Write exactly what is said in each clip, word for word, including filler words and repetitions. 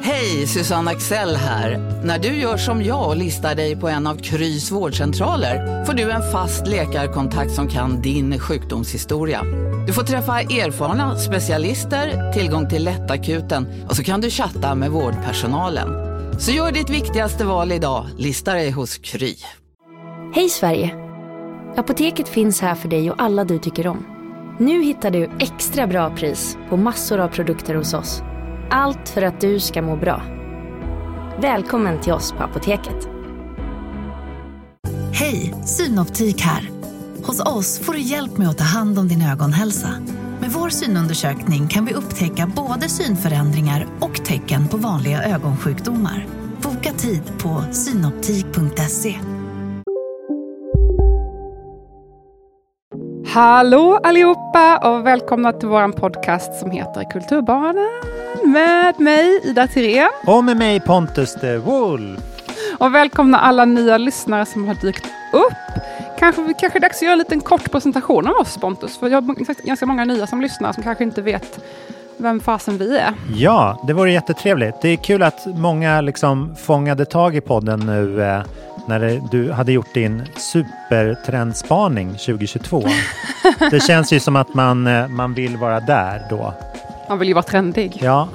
Hej, Susanne Axel här. När du gör som jag och listar dig på en av Krys vårdcentraler får du en fast läkarkontakt som kan din sjukdomshistoria. Du får träffa erfarna specialister, tillgång till lättakuten och så kan du chatta med vårdpersonalen. Så gör ditt viktigaste val idag, lista dig hos Kry. Hej Sverige! Apoteket finns här för dig och alla du tycker om. Nu hittar du extra bra pris på massor av produkter hos oss. Allt för att du ska må bra. Välkommen till oss på Apoteket. Hej, Synoptik här. Hos oss får du hjälp med att ta hand om din ögonhälsa. Med vår synundersökning kan vi upptäcka både synförändringar och tecken på vanliga ögonsjukdomar. Boka tid på synoptik punkt se. Hallå allihopa och välkomna till våran podcast som heter Kulturbarnen med mig Ida Thirén. Och med mig Pontus de Wolf. Och välkomna alla nya lyssnare som har dykt upp. Kanske, kanske dags att göra en liten kort presentation av oss, Pontus. För jag har ganska många nya som lyssnar som kanske inte vet vem fasen vi är. Ja, det vore jättetrevligt. Det är kul att många liksom fångade tag i podden nu eh, när det, du hade gjort din supertrendspaning tjugohundratjugotvå. Det känns ju som att man, eh, man vill vara där då. Man vill ju vara trendig. Ja,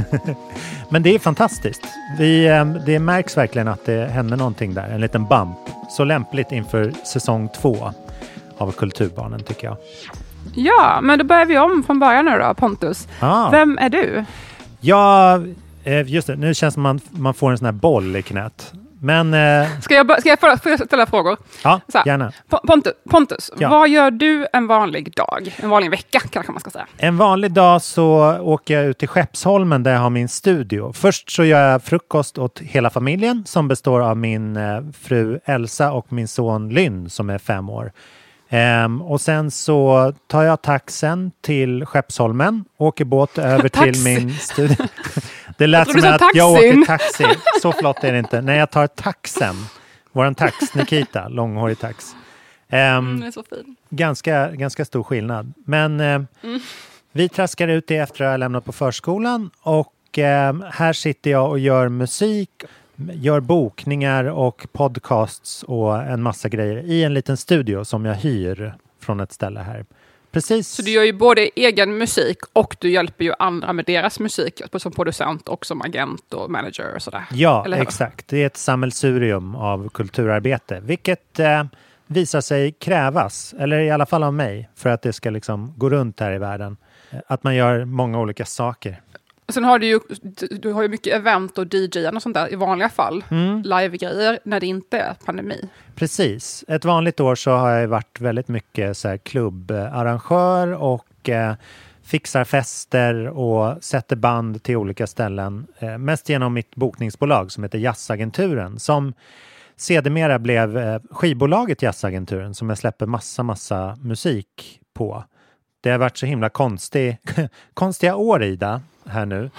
men det är fantastiskt. Vi, eh, det märks verkligen att det händer någonting där. En liten bump. Så lämpligt inför säsong två av Kulturbarnen tycker jag. Ja, men då börjar vi om från början nu då, Pontus. Ah. Vem är du? Ja, just det. Nu känns det som man, man får en sån här boll i knät. Men, eh... Ska jag, ska jag få, få ställa frågor? Ja, här, gärna. Pontus, Pontus ja. Vad gör du en vanlig dag? En vanlig vecka kanske man ska säga. En vanlig dag så åker jag ut till Skeppsholmen där jag har min studio. Först så gör jag frukost åt hela familjen som består av min eh, fru Elsa och min son Lynn som är fem år. Um, och sen så tar jag taxen till Skeppsholmen, åker båt över till min studio. Det lät som att taxin. Jag åker taxi. Så flott är det inte. När jag tar taxen, våran tax, Nikita, långhårig tax. Um, mm, det är så fin. Ganska, ganska stor skillnad. Men uh, mm. vi traskar ut det efter att ha lämnat på förskolan. Och uh, här sitter jag och gör musik, gör bokningar och podcasts och en massa grejer i en liten studio som jag hyr från ett ställe här. Precis. Så du gör ju både egen musik och du hjälper ju andra med deras musik som producent och som agent och manager och sådär. Ja, exakt. Det är ett sammelsurium av kulturarbete, vilket eh, visar sig krävas, eller i alla fall av mig, för att det ska liksom gå runt här i världen. Att man gör många olika saker. Sen har du ju, du har ju mycket event och D J och sånt där i vanliga fall. Mm. Live-grejer när det inte är pandemi. Precis. Ett vanligt år så har jag varit väldigt mycket så här klubbarrangör och eh, fixar fester och sätter band till olika ställen. Eh, mest genom mitt bokningsbolag som heter Jazzagenturen som sedermera blev eh, skivbolaget Jazzagenturen som jag släpper massa, massa musik på. Det har varit så himla konstig, konstiga år, Ida, här nu.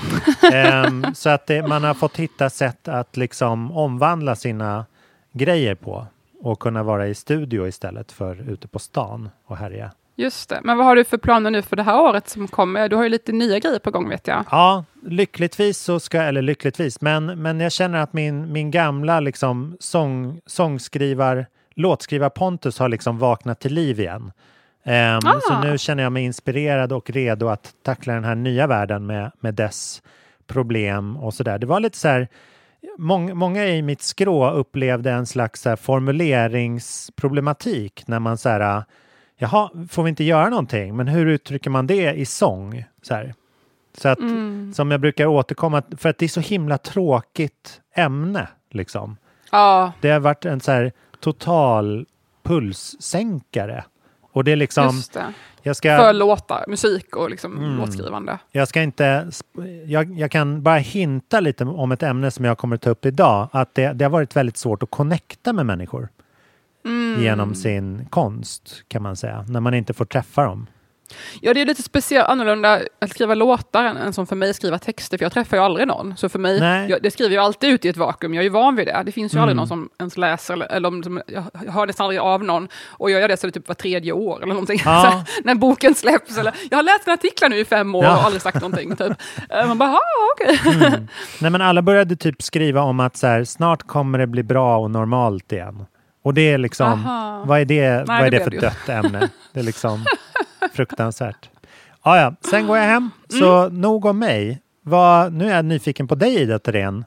um, så att det, man har fått hitta sätt att liksom omvandla sina grejer på och kunna vara i studio istället för ute på stan och härja. Just det. Men vad har du för planer nu för det här året som kommer? Du har ju lite nya grejer på gång, vet jag. Ja, lyckligtvis så ska, eller lyckligtvis, men, men jag känner att min, min gamla liksom sång, sångskrivar, låtskrivar Pontus har liksom vaknat till liv igen. Um, ah. Så nu känner jag mig inspirerad och redo att tackla den här nya världen med, med dess problem och sådär. Det var lite så här, mång, många i mitt skrå upplevde en slags så här, formuleringsproblematik när man så här, jaha, får vi inte göra någonting? Men hur uttrycker man det i sång? Så här. Så att, mm. som jag brukar återkomma, för att det är så himla tråkigt ämne liksom. Ah. Det har varit en så här total pulssänkare. Och det är liksom... Just det. Jag ska, för låtar, musik och liksom mm, låtskrivande. Jag ska inte... Jag, jag kan bara hinta lite om ett ämne som jag kommer att ta upp idag. Att det, det har varit väldigt svårt att connecta med människor. Mm. Genom sin konst, kan man säga. När man inte får träffa dem. Ja, det är lite speciellt annorlunda att skriva låtar än, än som för mig skriva texter, för jag träffar ju aldrig någon. Så för mig, jag, det skriver jag alltid ut i ett vakuum, jag är ju van vid det. Det finns ju mm. aldrig någon som ens läser, eller, eller som, jag, jag hör nästan aldrig av någon, och jag gör det så det typ var tredje år eller någonting. Ja. Här, när boken släpps, eller jag har läst en artiklar nu i fem år ja. och aldrig sagt någonting. Typ. Man bara, okej. Okay. mm. Nej, men alla började typ skriva om att så här, snart kommer det bli bra och normalt igen. Och det är liksom, Aha. vad är det, Nej, vad är det, det för dött ämne? Det är liksom fruktansvärt. Ah, ja, sen går jag hem. Så mm. nog om mig. Vad, nu är jag nyfiken på dig, Ida Thorén.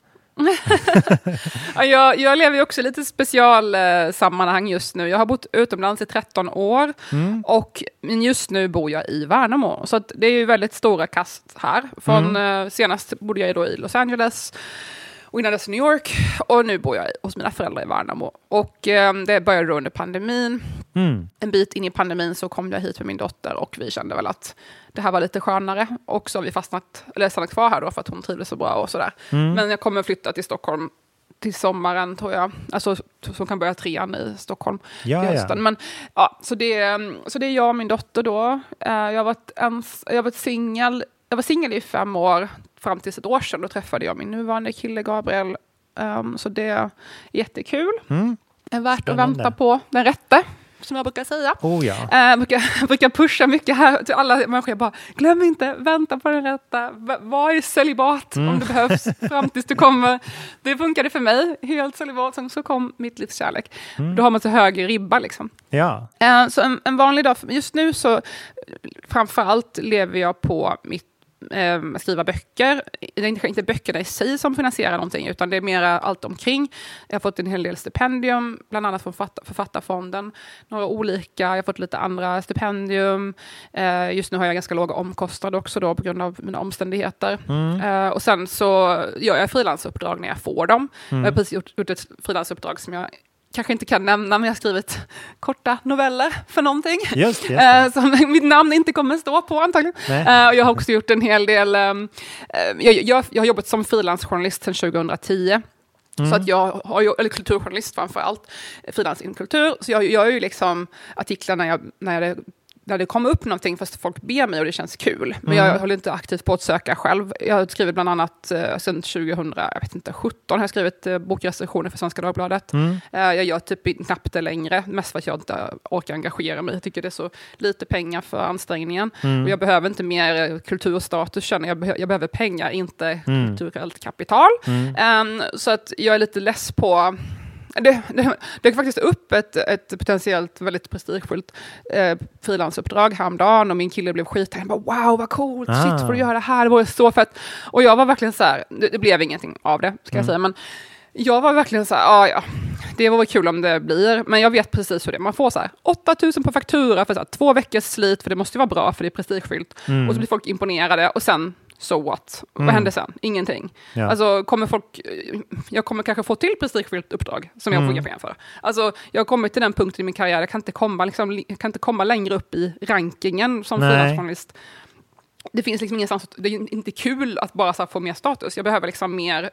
ja, jag, jag lever ju också i lite special eh, sammanhang just nu. Jag har bott utomlands i tretton år mm. och just nu bor jag i Värnamo. Så att det är ju väldigt stora kast här. Från, mm. eh, senast bodde jag då i Los Angeles och innan dess New York, och nu bor jag hos mina föräldrar i Värnamo. Och eh, det började då under pandemin. Mm. En bit in i pandemin så kom jag hit med min dotter, och vi kände väl att det här var lite skönare. Och så har vi fastnat, eller stannat kvar här då för att hon trivdes så bra och sådär. Mm. Men jag kommer flytta till Stockholm till sommaren, tror jag. Alltså som kan börja trean i Stockholm ja, till hösten. Ja. Men ja, så det, så det är jag och min dotter då. Jag har varit, ens, jag har varit singel. Jag var singel i fem år, fram till ett år sedan. Då träffade jag min nuvarande kille Gabriel. Um, så det är jättekul. Mm. Det är värt Spännande. Att vänta på den rätte, som jag brukar säga. Oh ja. uh, jag, brukar, jag brukar pusha mycket här till alla människor. Jag bara, glöm inte, vänta på den rätta. Var i celibat mm. om det behövs. Fram tills du kommer. Det funkade för mig. Helt celibat. Sen så kom mitt livs kärlek. Mm. Då har man så hög ribba liksom. Ja. Uh, så en, en vanlig dag. Just nu så framförallt lever jag på mitt Eh, skriva böcker. Det är inte, inte böckerna i sig som finansierar någonting, utan det är mer allt omkring. Jag har fått en hel del stipendium, bland annat från författ- författarfonden. Några olika, jag har fått lite andra stipendium. Eh, just nu har jag ganska låga omkostnader också då på grund av mina omständigheter. Mm. Eh, och sen så gör jag frilansuppdrag när jag får dem. Mm. Jag har precis gjort, gjort ett frilansuppdrag som jag kanske inte kan nämna, men jag har skrivit korta noveller för någonting. Just, just det. Uh, som mitt namn inte kommer stå på antagligen. Uh, och jag har också gjort en hel del... Um, uh, jag, jag, jag har jobbat som frilansjournalist sedan tjugohundratio. Mm. Så att jag har, eller kulturjournalist framför allt, frilans inom kultur. Så jag gör ju liksom artiklar när jag... När jag när det kommer upp någonting fast folk ber mig och det känns kul. Men mm. jag håller inte aktivt på att söka själv. Jag har skrivit bland annat eh, sedan tjugohundra, jag vet inte, sjutton har jag skrivit eh, bokrecensioner för Svenska Dagbladet. Mm. Eh, jag gör typ knappt det längre, mest för att jag inte orkar engagera mig. Jag tycker det är så lite pengar för ansträngningen. Mm. Och jag behöver inte mer kulturstatus, känner jag. Behö- jag behöver pengar, inte mm. kulturellt kapital. Mm. Um, så att jag är lite less på... Det, det, det är faktiskt upp ett, ett potentiellt väldigt prestigefullt eh, frilansuppdrag häromdagen, och min kille blev skit. Han bara, wow, vad coolt, ah. shit, får du göra det här? Det var så fett. Och jag var verkligen så här, det, det blev ingenting av det, ska mm. jag säga. Men jag var verkligen så här, ah, ja, det var kul om det blir. Men jag vet precis hur det är. Man får så här, åtta tusen på faktura för så här, två veckors slit, för det måste ju vara bra, för det är prestigefyllt. Mm. Och så blir folk imponerade, och sen... So what? Mm. Vad händer sen? Ingenting. Ja. Alltså kommer folk... Jag kommer kanske få till prestigefyllt uppdrag som jag mm. får pengar för. Alltså jag har kommit till den punkten i min karriär. Jag kan inte komma, liksom, jag kan inte komma längre upp i rankingen som frilansjournalist. Det finns liksom ingenstans... Det är inte kul att bara så här, få mer status. Jag behöver liksom mer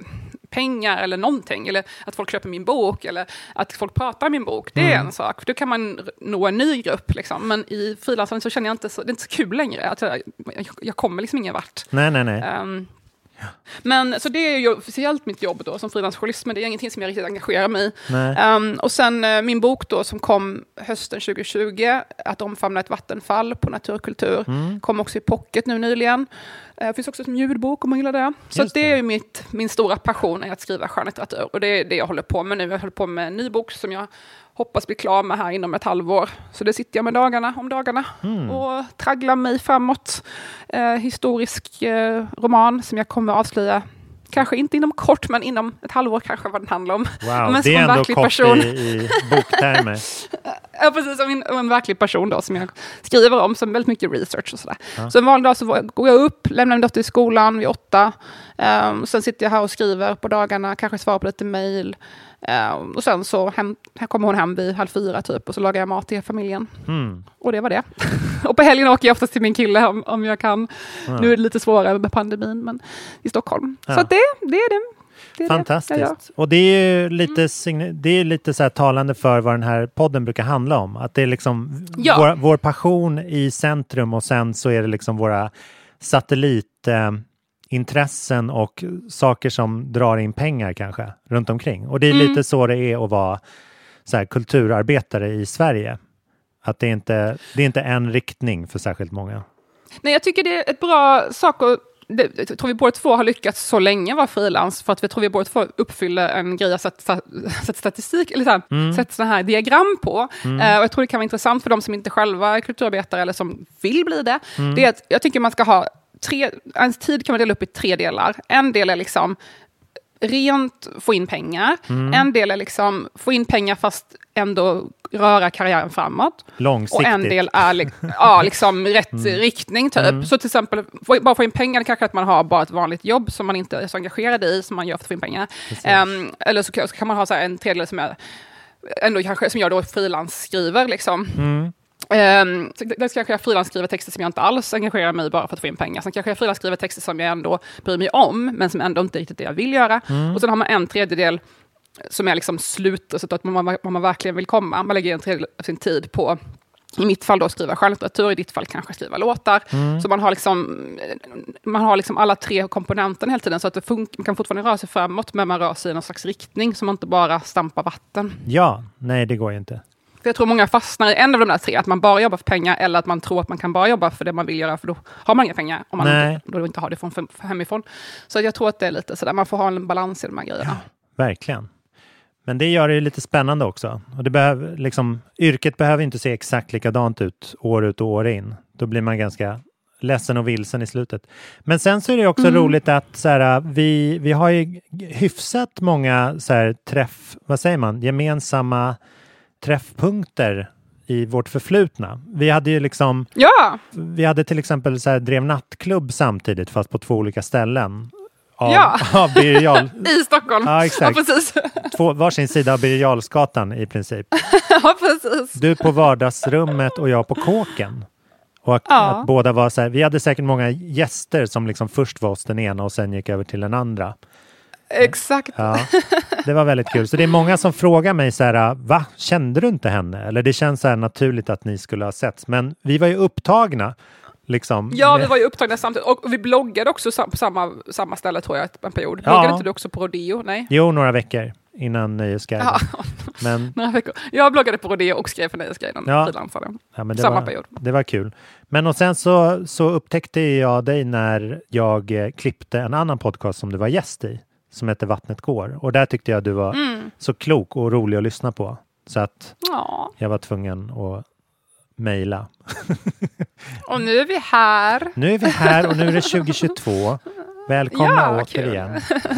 pengar eller någonting. Eller att folk köper min bok. Eller att folk pratar om min bok. Det är mm. en sak. Då kan man nå en ny grupp. Liksom. Men i frilansaren så känner jag inte så... Det är inte så kul längre. Att jag, jag kommer liksom ingen vart. Nej, nej, nej. Um, Men så det är ju officiellt mitt jobb då som frilansjournalist, men det är ingenting som jag riktigt engagerar mig i. Um, och sen uh, min bok då som kom hösten tjugohundratjugo, Att omfamna ett vattenfall på naturkultur, mm. kom också i pocket nu nyligen. Det uh, finns också som ljudbok om man gillar det. Så det. det är ju mitt, min stora passion är att skriva skönlitteratur, och det är det jag håller på med nu. Jag håller på med en ny bok som jag hoppas bli klar med här inom ett halvår. Så det sitter jag med dagarna om dagarna mm. och tragglar mig framåt. Eh, historisk eh, roman som jag kommer att avslöja. Kanske inte inom kort, men inom ett halvår kanske vad den handlar om. Wow, men det är ändå kort person. i, i boktermer. Ja, precis. Som en, en verklig person då, som jag skriver om, som väldigt mycket research och sådär. Ja. Så en vanlig dag så går jag upp, lämnar min dotter i skolan vid åtta. Um, sen sitter jag här och skriver på dagarna, kanske svarar på lite mejl. Um, och sen så hem, här kommer hon hem vid halv fyra typ, och så lagar jag mat till familjen. Mm. Och det var det. Och på helgen åker jag oftast till min kille om, om jag kan. Ja. Nu är det lite svårare med pandemin, men i Stockholm. Ja. Så det, det är det. Det är Fantastiskt. Det. Ja, ja. Och det är ju lite, mm. det är lite så här talande för vad den här podden brukar handla om. Att det är liksom ja. vår, vår passion i centrum och sen så är det liksom våra satellitintressen eh, och saker som drar in pengar kanske runt omkring. Och det är mm. lite så det är att vara så här, kulturarbetare i Sverige. Att det är inte det är inte en riktning för särskilt många. Nej, jag tycker det är ett bra sak att det, jag tror vi båda två har lyckats så länge vara frilans för att vi tror vi båda två uppfyller en grej att sätta statistik eller så här, mm. sätta sådana här diagram på. Mm. Uh, och jag tror det kan vara intressant för de som inte själva är kulturarbetare eller som vill bli det. Mm. Det är att jag tycker man ska ha tre, ens tid kan man dela upp i tre delar. En del är liksom rent få in pengar. Mm. En del är liksom få in pengar fast ändå röra karriären framåt. Långsiktigt. Och en del är li- ja, liksom rätt mm. riktning typ. Mm. Så till exempel, få, bara få in pengar kanske att man har bara ett vanligt jobb som man inte är så engagerad i som man gör för att få in pengar. Um, eller så, så kan man ha så här, en tredjedel som är ändå kanske som jag då frilansskriver liksom. Mm. Um, det kanske jag frilansskriver texter som jag inte alls engagerar mig bara för att få in pengar. Sen kanske jag frilansskriver texter som jag ändå bryr mig om men som ändå inte riktigt det jag vill göra. Mm. Och sen har man en tredjedel som är liksom slut så att man, man, man verkligen vill komma. Man lägger en tredjedel av sin tid på, i mitt fall då skriva skönlitteratur, i ditt fall kanske skriva låtar. Mm. Så man har liksom man har liksom alla tre komponenterna hela tiden så att det fun- man kan fortfarande röra sig framåt men man rör sig i någon slags riktning som man inte bara stampar vatten. Ja, nej det går ju inte. För jag tror många fastnar i en av de där tre, att man bara jobbar för pengar eller att man tror att man kan bara jobba för det man vill göra för då har man inga pengar om man inte, då inte har det från, från hemifrån. Så jag tror att det är lite sådär, man får ha en balans i de här grejerna. Ja, verkligen. Men det gör det ju lite spännande också. Och det behöver, liksom, yrket behöver inte se exakt likadant ut år ut och år in. Då blir man ganska ledsen och vilsen i slutet. Men sen så är det också mm. roligt att så här, vi, vi har ju hyfsat många så här, träff, vad säger man, gemensamma träffpunkter i vårt förflutna. Vi hade ju liksom ja. vi hade till exempel så här, drev nattklubb samtidigt fast på två olika ställen. Av, ja. av Birger Jarl. I Stockholm. Ja, exakt. Ja, precis. Två, varsin sida av Birger Jarlsgatan i princip. Ja, precis. Du på vardagsrummet och jag på kåken. Och att, ja. att båda var så här, vi hade säkert många gäster som liksom först var hos den ena och sen gick över till den andra. Exakt. Ja, det var väldigt kul. Så det är många som frågar mig så här, va? Kände du inte henne? Eller det känns så här naturligt att ni skulle ha setts. Men vi var ju upptagna. Liksom. Ja, vi var ju upptagna samtidigt. Och vi bloggade också på samma, samma ställe tror jag, en period. Bloggade ja. inte du också på Rodeo? Nej. Jo, några veckor innan Nöjesguiden. Ja. Men... några veckor. Jag bloggade på Rodeo och skrev för Nöjesguiden. Ja. Ja, men det samma var, period. Det var kul. Men och sen så, så upptäckte jag dig när jag eh, klippte en annan podcast som du var gäst i. Som heter Vattnet går. Och där tyckte jag du var mm. så klok och rolig att lyssna på. Så att ja. jag var tvungen att mejla. Och nu är vi här. Nu är vi här och nu är det tjugo tjugotvå. Välkomna ja, återigen.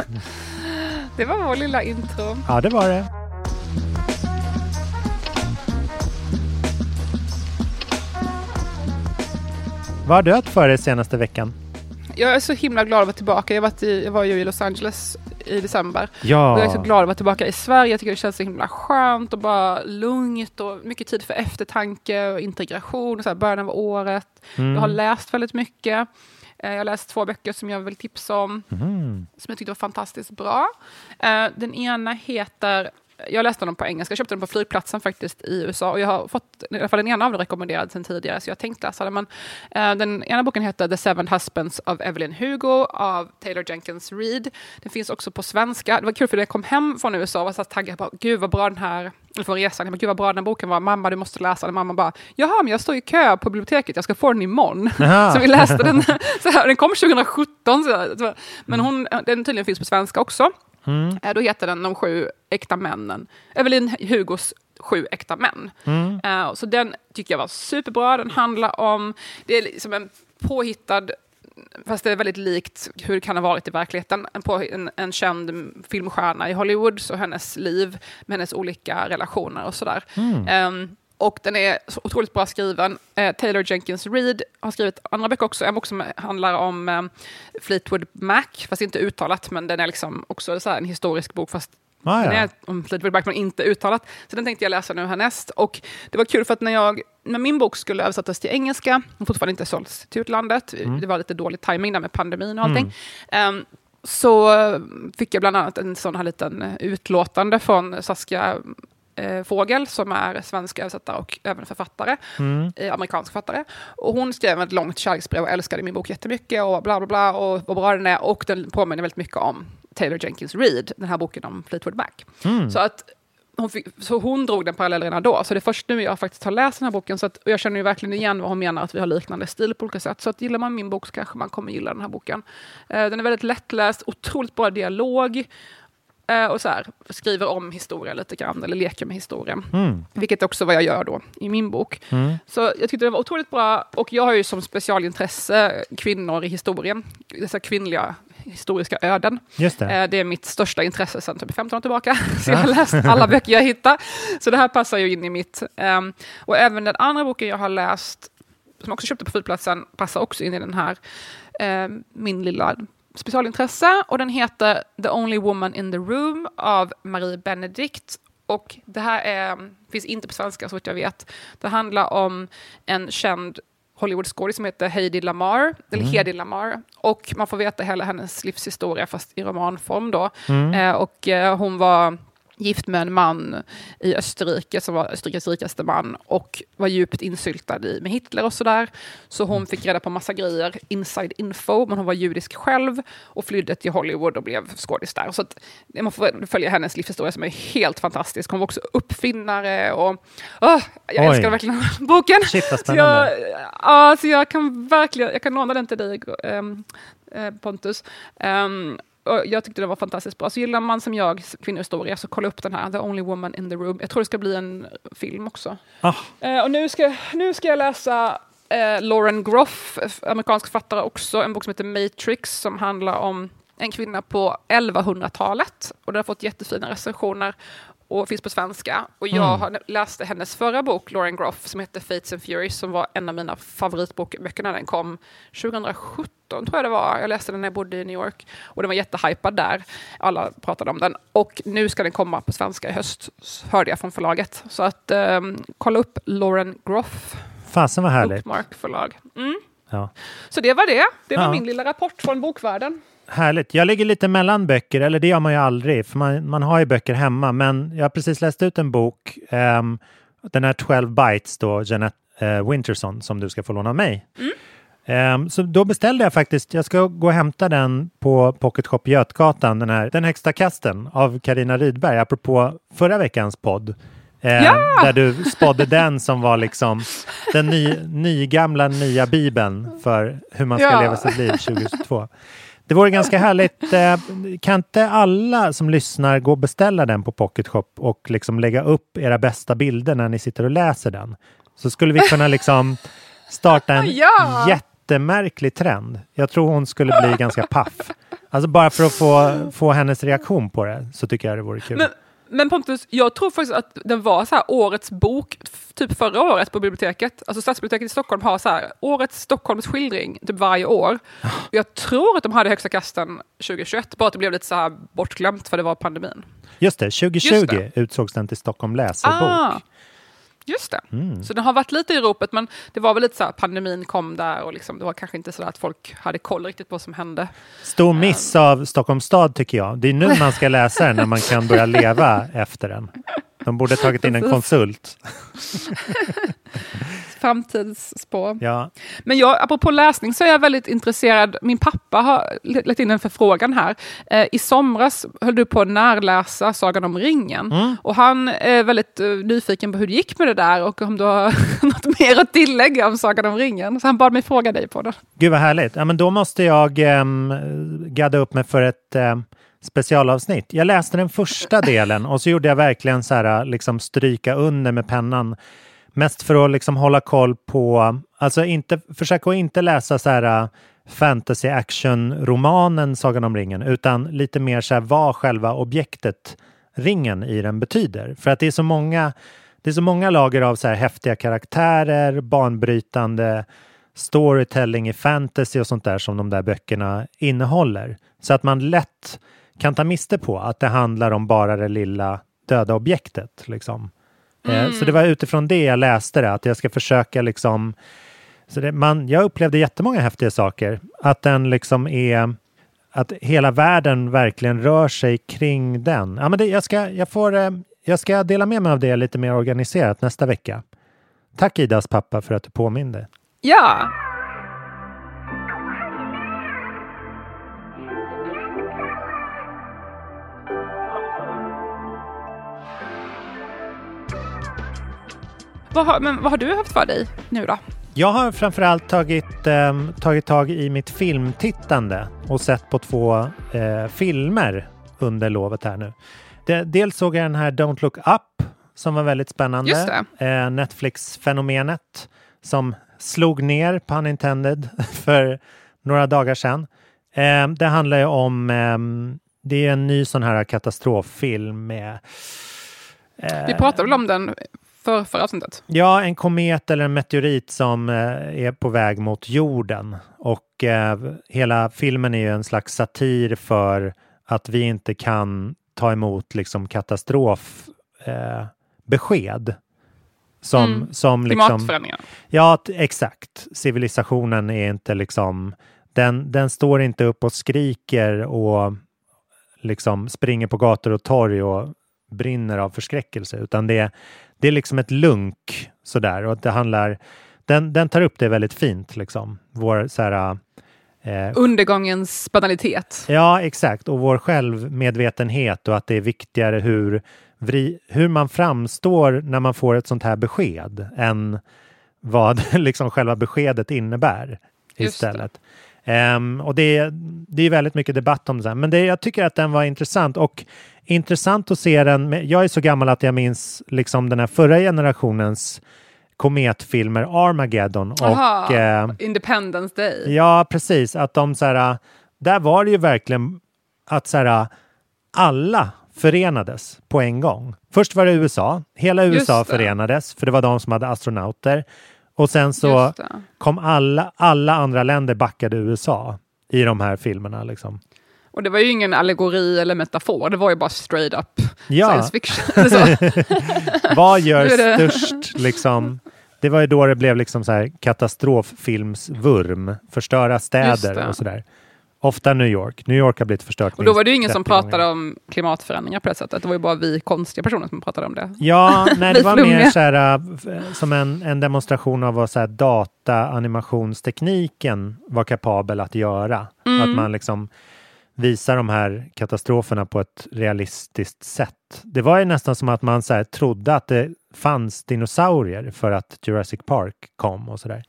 Det var vår lilla intro. Ja, det var det. Vad har du hört för dig senaste veckan? Jag är så himla glad att vara tillbaka. Jag, varit i, jag var ju i Los Angeles i december. Ja. Och jag är så glad att vara tillbaka i Sverige. Jag tycker det känns så himla skönt och bara lugnt och mycket tid för eftertanke och integration och så här början av året. Mm. Jag har läst väldigt mycket. Jag har läst två böcker som jag vill tipsa om. Mm. Som jag tyckte var fantastiskt bra. Den ena heter... Jag läste den på engelska. Jag köpte den på flygplatsen faktiskt i U S A. Och jag har fått i alla fall den ena av dem rekommenderad sedan tidigare. Så jag tänkte läsa den. Men, uh, den ena boken heter The Seven Husbands of Evelyn Hugo av Taylor Jenkins Reid. Den finns också på svenska. Det var kul för jag kom hem från U S A och var så taggad på gud vad bra den här, eller från resan. Men gud vad bra den här boken var. Mamma, du måste läsa den. Mamma bara, jaha men jag står i kö på biblioteket. Jag ska få den imorgon. Så vi läste den. Så här, den kom tjugo sjutton. Så men hon, den tydligen finns på svenska också. Mm. Då heter den De sju äkta männen. Evelyn Hugos sju äkta män. Mm. Uh, så den tycker jag var superbra. Den handlar om, det är liksom en påhittad, fast det är väldigt likt hur det kan ha varit i verkligheten, en, på, en, en känd filmstjärna i Hollywood och hennes liv med hennes olika relationer och sådär. Mm. Um, Och den är så otroligt bra skriven. Eh, Taylor Jenkins Reid har skrivit andra böcker också. En bok som handlar om eh, Fleetwood Mac. Fast inte uttalat. Men den är liksom också så här, en historisk bok. Fast ah, den ja. är om Fleetwood Mac men inte uttalat. Så den tänkte jag läsa nu härnäst. Och det var kul för att när, jag, när min bok skulle översättas till engelska. Och fortfarande inte sålts till utlandet. Mm. Det var lite dålig timing där med pandemin och allting. Mm. Um, så fick jag bland annat en sån här liten utlåtande från Saskia eh, Fågel som är svensk översättare och även författare, mm. eh, amerikansk författare. Och hon skrev ett långt kärleksbrev och älskade min bok jättemycket och bla bla bla och vad bra den är, och den påminner väldigt mycket om Taylor Jenkins Reid, den här boken om Fleetwood Mac. Mm. Så att hon, fick, så hon drog den parallellen redan då. Så det är först nu jag faktiskt har läst den här boken. Så att, och jag känner ju verkligen igen vad hon menar, att vi har liknande stil på olika sätt. Så att gillar man min bok så kanske man kommer gilla den här boken. Eh, den är väldigt lättläst, otroligt bra dialog. Eh, och så här, skriver om historia lite grann, eller leker med historien. Mm. Vilket också vad jag gör då i min bok. Mm. Så jag tyckte det var otroligt bra. Och jag har ju som specialintresse kvinnor i historien. Dessa kvinnliga historiska öden. Just det. Eh, det är mitt största intresse sedan typ femton år tillbaka. Så jag har läst alla böcker jag hittar. Så det här passar ju in i mitt. Um, och även den andra boken jag har läst, som jag också köpte på flygplatsen, passar också in i den här. Uh, min lilla specialintresse. Och den heter The Only Woman in the Room av Marie Benedict. Och det här är, finns inte på svenska så att jag vet. Det handlar om en känd Hollywood-skådis som heter Heidi Lamar, eller mm. Hedi Lamar. Och man får veta hela hennes livshistoria fast i romanform då. Mm. Eh, och eh, hon var gift med en man i Österrike som var Österrikes rikaste man och var djupt insyltad i med Hitler och sådär. Så hon fick reda på massa grejer, inside info, men hon var judisk själv och flydde till Hollywood och blev skådis där. Så att man får följa hennes livshistoria som är helt fantastisk. Hon var också uppfinnare och oh, jag Oj. älskar verkligen boken. Shit, vad spännande. Så jag, ja, så jag kan verkligen, jag kan låna den till dig, um, Pontus. Um, Och jag tyckte det var fantastiskt bra. Så gillar man som jag kvinnohistoria så kolla upp den här The Only Woman in the Room. Jag tror det ska bli en film också. Ah. Eh, och nu ska, nu ska jag läsa eh, Lauren Groff, amerikansk författare också. En bok som heter Matrix som handlar om en kvinna på elvahundratalet. Och den har fått jättefina recensioner och finns på svenska. Och jag mm. har läste hennes förra bok, Lauren Groff, som heter Fates and Furies, som var en av mina favoritböcker när den kom tjugohundrasjutton, tror jag det var. Jag läste den när jag bodde i New York. Och den var jättehypad där. Alla pratade om den. Och nu ska den komma på svenska i höst, hörde jag från förlaget. Så att um, kolla upp Lauren Groff. Fasen var härligt. Bookmark förlag. Mm. Ja. Så det var det. Det var ja. min lilla rapport från bokvärlden. Härligt. Jag ligger lite mellan böcker, eller det gör man ju aldrig, för man, man har ju böcker hemma, men jag har precis läst ut en bok, um, den här tolv Bites då, Jeanette uh, Winterson, som du ska få låna av mig. Mm. Um, så då beställde jag faktiskt, jag ska gå och hämta den på Pocket Shop Götgatan, den här Den högsta kasten av Carina Rydberg, apropå förra veckans podd. Um, ja! Där du spådde den som var liksom den ny, nygamla nya bibeln för hur man ska ja. leva sitt liv tjugohundratjugotvå. Det vore ganska härligt. Kan inte alla som lyssnar gå och beställa den på Pocket Shop och liksom lägga upp era bästa bilder när ni sitter och läser den? Så skulle vi kunna liksom starta en ja! jättemärklig trend. Jag tror hon skulle bli ganska paff. Alltså bara för att få, få hennes reaktion på det så tycker jag det vore kul. Men, men Pontus, jag tror faktiskt att den var så här årets bok typ förra året på biblioteket. Alltså Stadsbiblioteket i Stockholm har så här årets Stockholms skildring typ varje år. Jag tror att de hade högsta kasten tjugohundratjugoett, bara att det blev lite så här bortglömt för det var pandemin. Just det, tjugohundratjugo Just det. utsågs den till Stockholm läsarbok. Ah, just det. Mm. Så den har varit lite i ropet, men det var väl lite så här, pandemin kom där och liksom, det var kanske inte så att folk hade koll riktigt på vad som hände. Stor miss um. av Stockholms stad tycker jag. Det är nu man ska läsa den när man kan börja leva efter den. De borde tagit in en konsult. Framtidsspår. Ja. Men jag, apropå läsning så är jag väldigt intresserad. Min pappa har lagt in en förfrågan här. Eh, I somras höll du på att närläsa Sagan om ringen. Mm. Och han är väldigt uh, nyfiken på hur det gick med det där och om du har något mer att tillägga om Sagan om ringen. Så han bad mig fråga dig på det. Gud vad härligt. Ja, men då måste jag um, gadda upp mig för ett... Um, specialavsnitt. Jag läste den första delen och så gjorde jag verkligen så här liksom stryka under med pennan. Mest för att liksom hålla koll på, alltså inte, försöka att inte läsa så här fantasy action romanen Sagan om ringen, utan lite mer så här vad själva objektet ringen i den betyder. För att det är så många, det är så många lager av så här häftiga karaktärer, banbrytande storytelling i fantasy och sånt där som de där böckerna innehåller. Så att man lätt kan ta miste på att det handlar om bara det lilla döda objektet. Liksom. Mm. Så det var utifrån det jag läste det. Att jag ska försöka liksom... Så det, man, jag upplevde jättemånga häftiga saker. Att den liksom är... att hela världen verkligen rör sig kring den. Ja, men det, jag, ska, jag, får, eh, jag ska dela med mig av det lite mer organiserat nästa vecka. Tack Idas pappa för att du påminde. Ja! Vad har, men vad har du haft för dig nu då? Jag har framförallt tagit, eh, tagit tag i mitt filmtittande och sett på två eh, filmer under lovet här nu. Det, dels såg jag den här Don't Look Up som var väldigt spännande. Just det. Eh, Netflix-fenomenet som slog ner, pun intended, för några dagar sedan. Eh, det handlar ju om, eh, det är en ny sån här katastroffilm med... Eh, Vi pratade väl om den för förra avsnittet. Ja, en komet eller en meteorit som eh, är på väg mot jorden. Och eh, hela filmen är ju en slags satir för att vi inte kan ta emot liksom katastrofbesked. Eh, besked. som, mm. som liksom... Klimatförändringar. Ja, t- exakt. Civilisationen är inte liksom... Den, den står inte upp och skriker och liksom springer på gator och torg och brinner av förskräckelse. Utan det, det är liksom ett lunk sådär. Och det handlar... Den, den tar upp det väldigt fint liksom. Vår så här... Eh, Undergångens banalitet. Ja, exakt. Och vår självmedvetenhet och att det är viktigare hur, vri, hur man framstår när man får ett sånt här besked än vad liksom själva beskedet innebär istället. Um, och det är, det är väldigt mycket debatt om det här. Men det, jag tycker att den var intressant och intressant att se den. Med, jag är så gammal att jag minns liksom den här förra generationens kometfilmer Armageddon och Aha, eh, Independence Day. Ja, precis. Att de så här, där var det ju verkligen att så här, alla förenades på en gång. Först var det U S A. Hela U S A förenades för det var de som hade astronauter. Och sen så kom alla, alla andra länder backade U S A i de här filmerna liksom. Och det var ju ingen allegori eller metafor. Det var ju bara straight up ja. science fiction. Vad gör störst liksom? Det var ju då det blev liksom så här katastroffilmsvurm. Förstöra städer och sådär. Ofta New York. New York har blivit förstört. Och då var det ju ingen som pratade gånger. om klimatförändringar på det sättet. Det var ju bara vi konstiga personer som pratade om det. Ja, nej, det var mer så här, som en, en demonstration av vad så här data-animationstekniken var kapabel att göra. Mm. Att man liksom visar de här katastroferna på ett realistiskt sätt. Det var ju nästan som att man så här trodde att det fanns dinosaurier för att Jurassic Park kom och sådär.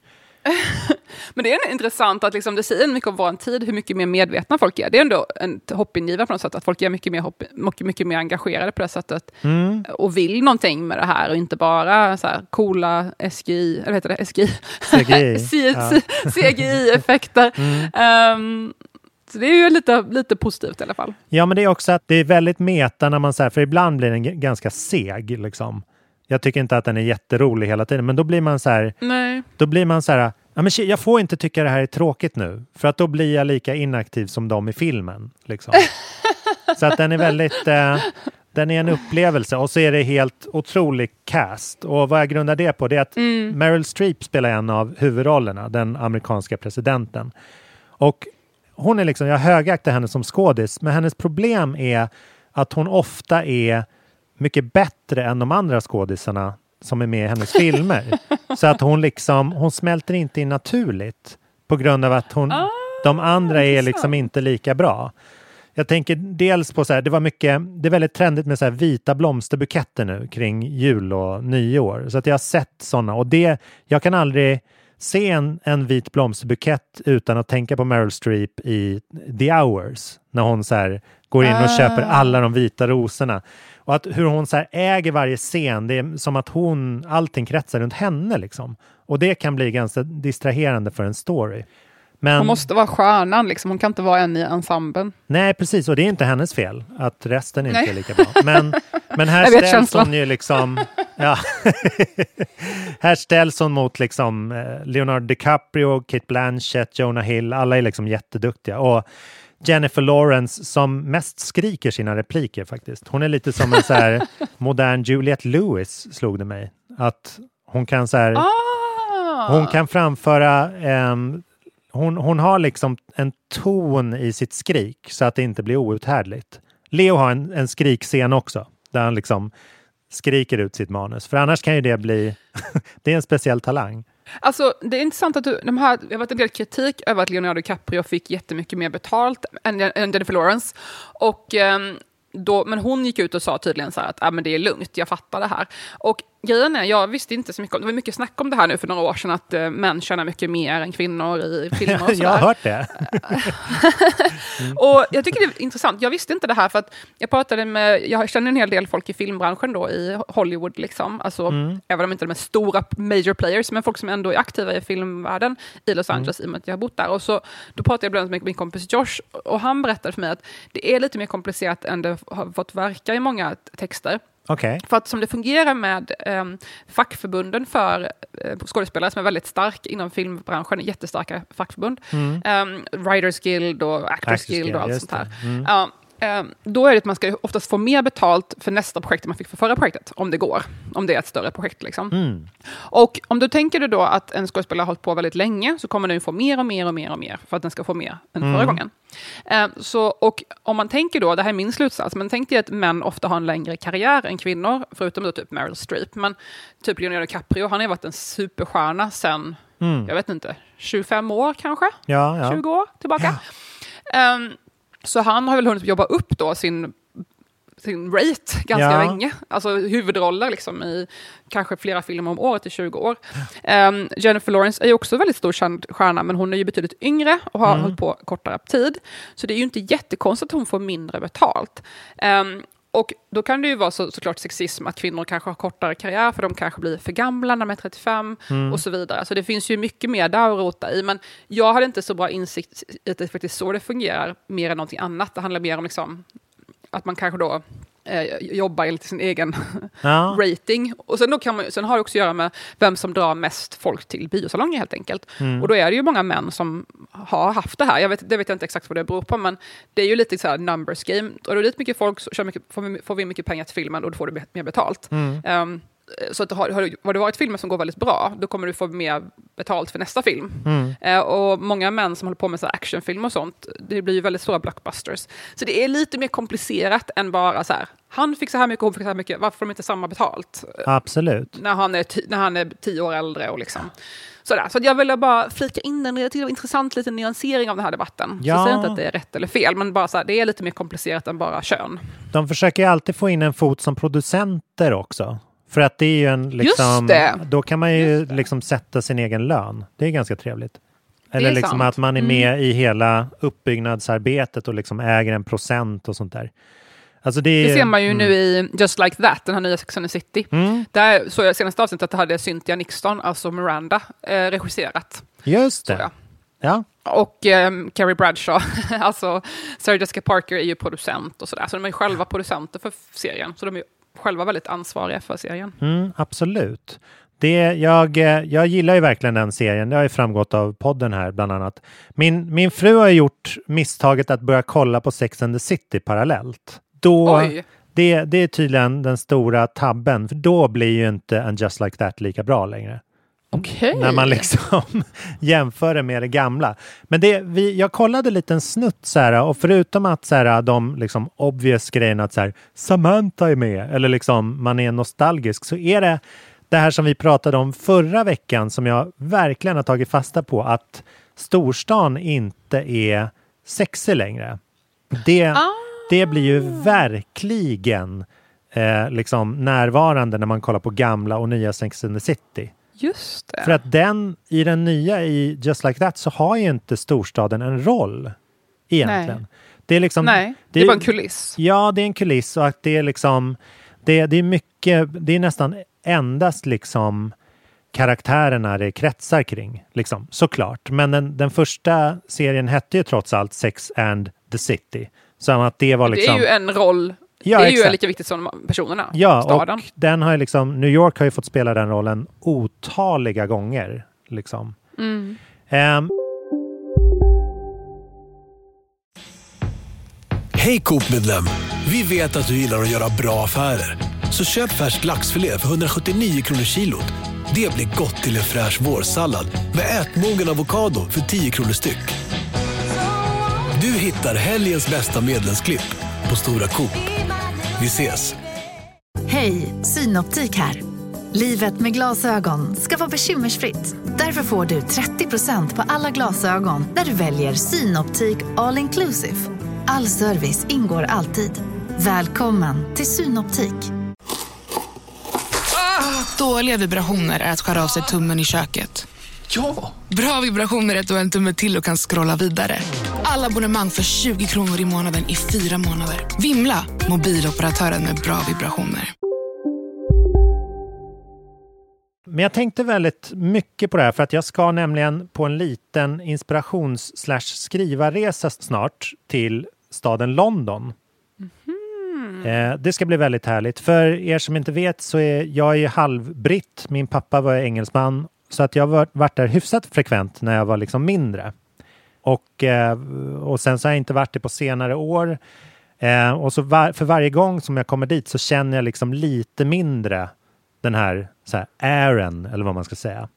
Men det är intressant att liksom det säger mycket om vår tid, hur mycket mer medvetna folk är. Det är ändå en hoppingivare på något sätt, att folk är mycket mer, hopp, mycket, mycket mer engagerade på det sättet. Mm. Och vill någonting med det här och inte bara så här coola S G I, eller vad heter det? S G I? C G I. C G I-effekter. Mm. Um, Så det är ju lite, lite positivt i alla fall. Ja, men det är också att det är väldigt meta när man säger, för ibland blir den g- ganska seg liksom. Jag tycker inte att den är jätterolig hela tiden, men då blir man så här, nej. Då blir man så här, ja men jag får inte tycka det här är tråkigt nu, för att då blir jag lika inaktiv som de i filmen liksom. Så att den är väldigt eh, den är en upplevelse och så är det helt otrolig cast. Och vad jag grundar det på det är att mm. Meryl Streep spelar en av huvudrollerna, den amerikanska presidenten. Och hon är liksom, jag högaktar henne som skådis, men hennes problem är att hon ofta är mycket bättre än de andra skådisarna som är med i hennes filmer. Så att hon liksom, hon smälter inte in naturligt på grund av att hon, ah, de andra är liksom inte lika bra. Jag tänker dels på så här, det var mycket, det är väldigt trendigt med så här vita blomsterbuketter nu kring jul och nyår. Så att jag har sett sådana och det, jag kan aldrig se en, en vit blomsterbukett utan att tänka på Meryl Streep i The Hours. När hon så här går in och ah. köper alla de vita rosorna. Och att hur hon så här äger varje scen. Det är som att hon, allting kretsar runt henne liksom. Och det kan bli ganska distraherande för en story. Men, hon måste vara stjärnan liksom. Hon kan inte vara en i ensemblen. Nej, precis. Och det är inte hennes fel att resten inte nej. är lika bra. Men, men här ställs hon ju liksom... Ja. Här ställs hon mot liksom Leonardo DiCaprio, Kate Blanchett, Jonah Hill. Alla är liksom jätteduktiga. Och Jennifer Lawrence som mest skriker sina repliker faktiskt. Hon är lite som en så här modern Juliette Lewis, slog det mig. Att hon kan så här... Ah. Hon kan framföra... Um, hon, hon har liksom en ton i sitt skrik så att det inte blir outhärdligt. Leo har en, en skrikscen också där han liksom skriker ut sitt manus. För annars kan ju det bli... det är en speciell talang. Alltså, det är intressant att du... De här, det har varit en del kritik över att Leonardo DiCaprio fick jättemycket mer betalt än, än Jennifer Lawrence. Och... Um, Då, men hon gick ut och sa tydligen så här att ah, men det är lugnt, jag fattar det här. Och grejen är, jag visste inte så mycket om det. var mycket snack om det här nu för några år sedan att uh, män tjänar mycket mer än kvinnor i filmer och sådär. Jag har hört det. mm. Och jag tycker det är intressant. Jag visste inte det här för att jag pratade med, jag känner en hel del folk i filmbranschen då i Hollywood liksom. Alltså, mm. även om inte de är stora major players, men folk som ändå är aktiva i filmvärlden i Los Angeles mm. i och med att jag har bott där. Och så, då pratade jag bland annat med min kompis Josh och han berättade för mig att det är lite mer komplicerat än det har fått verka i många texter. Okay. För att som det fungerar med um, fackförbunden för uh, skådespelare som är väldigt stark inom filmbranschen, jättestarka fackförbund, mm. um, Writers Guild och Actors, Actors Guild och allt sånt här. Mm. Uh, um, då är det att man ska oftast få mer betalt för nästa projekt man fick för förra projektet, om det går. Om det är ett större projekt liksom. Mm. Och om du tänker du då att en skådespelare har hållit på väldigt länge så kommer den få mer och mer och mer och mer för att den ska få mer än mm. förra gången. Uh, så, och om man tänker då, det här är min slutsats, men tänk dig att män ofta har en längre karriär än kvinnor, förutom då typ Meryl Streep. Men typ Leonardo DiCaprio, han har varit en superstjärna sen, mm. jag vet inte, tjugofem år kanske? Ja, ja. tjugo år tillbaka. Ja. Um, så han har väl hunnit jobba upp då sin sin rate ganska ja. länge. Alltså huvudroller liksom i kanske flera filmer om året i tjugo år. Um, Jennifer Lawrence är ju också väldigt stor stjärna, men hon är ju betydligt yngre och har mm. hållit på kortare tid. Så det är ju inte jättekonstigt att hon får mindre betalt. Um, och då kan det ju vara så, såklart sexism att kvinnor kanske har kortare karriär för de kanske blir för gamla när de är trettiofem mm. och så vidare. Så det finns ju mycket mer där att rota i. Men jag hade inte så bra insikt i att det faktiskt så det fungerar mer än någonting annat. Det handlar mer om liksom att man kanske då eh, jobbar enligt sin egen ja. rating. Och sen, då kan man, sen har det också att göra med vem som drar mest folk till biosalonger helt enkelt. Mm. Och då är det ju många män som har haft det här. Jag vet, det vet jag inte exakt vad det beror på, men det är ju lite så här numbers game. Och då är det lite mycket folk, så kör mycket, får, vi, får vi mycket pengar till filmen och då får du mer betalt. Mm. Um, så att har, har, har det varit filmer som går väldigt bra, då kommer du få mer betalt för nästa film. Mm. Eh, och många män som håller på med så här actionfilm och sånt, det blir ju väldigt stora blockbusters. Så det är lite mer komplicerat än bara så här, han fick så här mycket, hon fick så här mycket, varför får de inte samma betalt? Absolut. När han är, t- när han är tio år äldre och liksom sådär. Så jag ville bara flika in den, jag tycker det var intressant lite nyansering av den här debatten. Ja. Så jag säger inte att det är rätt eller fel, men bara så här, det är lite mer komplicerat än bara kön. De försöker ju alltid få in en fot som producenter också. För att det är ju en liksom, då kan man ju liksom sätta sin egen lön. Det är ganska trevligt. Eller liksom sant. Att man är med mm. i hela uppbyggnadsarbetet och liksom äger en procent och sånt där. Alltså det, är, det ser man ju mm. nu i Just Like That, den här nya Sex and the City. Mm. Där såg jag senaste avsnittet att det hade Cynthia Nixon, alltså Miranda, eh, regisserat. Just det. Ja. Och eh, Carrie Bradshaw, alltså Sarah Jessica Parker är ju producent och sådär. Så de är ju själva producenter för serien. Så de är ju själva väldigt ansvariga för serien. Mm, absolut. Det, jag, jag gillar ju verkligen den serien. Det har ju framgått av podden här bland annat. Min, min fru har gjort misstaget att börja kolla på Sex and the City parallellt. Då, det, det är tydligen den stora tabben. För då blir ju inte en Just Like That lika bra längre. Okay. När man liksom jämför det med det gamla. Men det, vi, jag kollade lite en snutt så här, och förutom att så här, de liksom obvious grejerna att så här, Samantha är med eller liksom man är nostalgisk, så är det det här som vi pratade om förra veckan som jag verkligen har tagit fasta på, att storstan inte är sexig längre. Det, ah. det blir ju verkligen eh, liksom närvarande när man kollar på gamla och nya Sex and the City. Just det. För att den, i den nya i Just Like That så har ju inte storstaden en roll egentligen. Nej. Det är liksom... Nej, det är, det är bara en kuliss. Ja, det är en kuliss och att det är liksom... Det, det är mycket... Det är nästan endast liksom karaktärerna det kretsar kring. Liksom, såklart. Men den, den första serien hette ju trots allt Sex and the City. Så att det var liksom... Det är ju en roll... Ja, det är exakt. Ju lika viktigt som personerna. Ja, staden. Och den har ju liksom, New York har ju fått spela den rollen otaliga gånger. Liksom. Mm. Um. Hej Coop-medlem! Vi vet att du gillar att göra bra affärer. Så köp färsk laxfilé för hundrasjuttionio kronor kilot. Det blir gott till en fräsch vårsallad med ätmogen avokado för tio kronor styck. Du hittar helgens bästa medlemsklipp på Stora Coop. Vi ses! Hej, Synoptik här. Livet med glasögon ska vara bekymmersfritt. Därför får du trettio procent på alla glasögon när du väljer Synoptik All Inclusive. All service ingår alltid. Välkommen till Synoptik. Ah, dåliga vibrationer är att skära av sig tummen i köket. Ja! Bra vibrationer är att du har en tumme till och kan scrolla vidare. Alla abonnemang för tjugo kronor i månaden i fyra månader. Vimla, mobiloperatören med bra vibrationer. Men jag tänkte väldigt mycket på det här för att jag ska nämligen på en liten inspirations-slash-skrivarresa snart till staden London. Mm. Eh, det ska bli väldigt härligt. För er som inte vet så är jag är halvbritt. Min pappa var engelsman. Så att jag har varit där hyfsat frekvent när jag var liksom mindre. Och, eh, och sen så har jag inte varit det på senare år. Eh, och så var, för varje gång som jag kommer dit så känner jag liksom lite mindre den här, så här airen, eller vad man ska säga,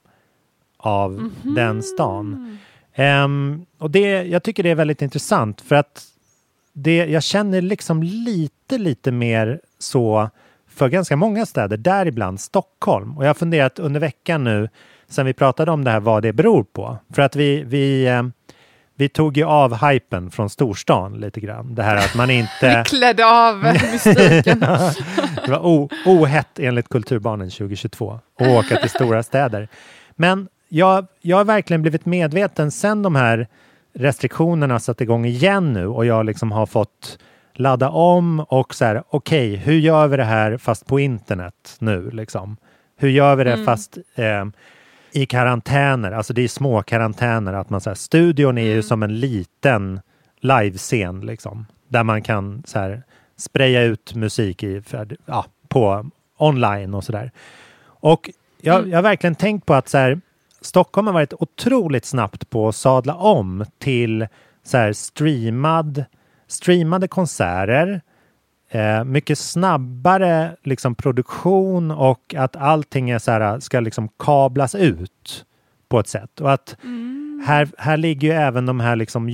av mm-hmm. den stan. Um, och det, jag tycker det är väldigt intressant för att det, jag känner liksom lite, lite mer så för ganska många städer, däribland Stockholm. Och jag har funderat under veckan nu, sen vi pratade om det här, vad det beror på. För att vi, vi, eh, vi tog ju av hypen från storstan lite grann. Det här att man inte... Vi klädde av mystiken. Det var o- ohett enligt Kulturbarnen tjugohundratjugotvå att åka till stora städer. Men jag, jag har verkligen blivit medveten sen de här restriktionerna satt igång igen nu och jag liksom har fått ladda om och så här, okej, okay, hur gör vi det här fast på internet nu liksom? Hur gör vi det mm. fast eh, i karantäner? Alltså det är små karantäner att man så här, studion är ju mm. som en liten livescen liksom, där man kan så här spraya ut musik i, för, ja, på online och sådär. Och jag, mm. jag har verkligen tänkt på att så här, Stockholm har varit otroligt snabbt på att sadla om till så här streamad, streamade konserter, eh, mycket snabbare liksom produktion och att allting är så här, ska liksom kablas ut på ett sätt. Och att mm. här, här ligger ju även de här liksom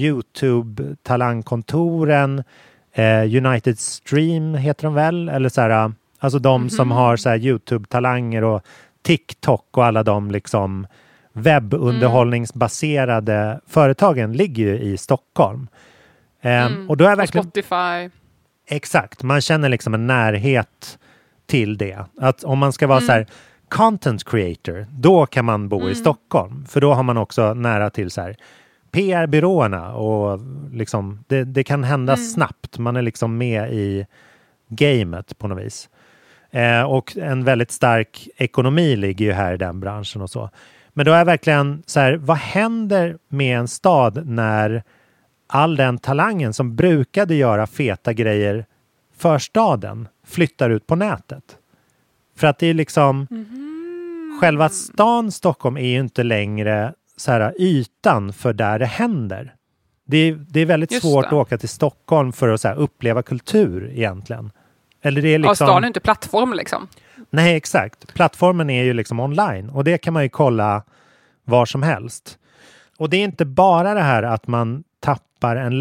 YouTube-talangkontoren, eh, United Stream heter de väl, eller så här, alltså de mm-hmm. som har så här YouTube-talanger och TikTok och alla de liksom webbunderhållningsbaserade mm. företagen ligger ju i Stockholm. Eh, mm. Och då är verkligen... Och Spotify. Exakt, man känner liksom en närhet till det. Att om man ska vara mm. så här content creator, då kan man bo mm. i Stockholm. För då har man också nära till så här P R-byråerna och liksom, det, det kan hända mm. snabbt. Man är liksom med i gamet på något vis. Eh, och en väldigt stark ekonomi ligger ju här i den branschen och så. Men då är verkligen så här, vad händer med en stad när all den talangen som brukade göra feta grejer för staden flyttar ut på nätet? För att det är liksom mm-hmm. själva stan Stockholm är ju inte längre så här ytan för där det händer. Det är, det är väldigt Just svårt det. att åka till Stockholm för att så här uppleva kultur egentligen. Eller det är liksom... Ja, stan är inte plattform liksom. Nej, exakt. Plattformen är ju liksom online och det kan man ju kolla var som helst. Och det är inte bara det här att man tappar en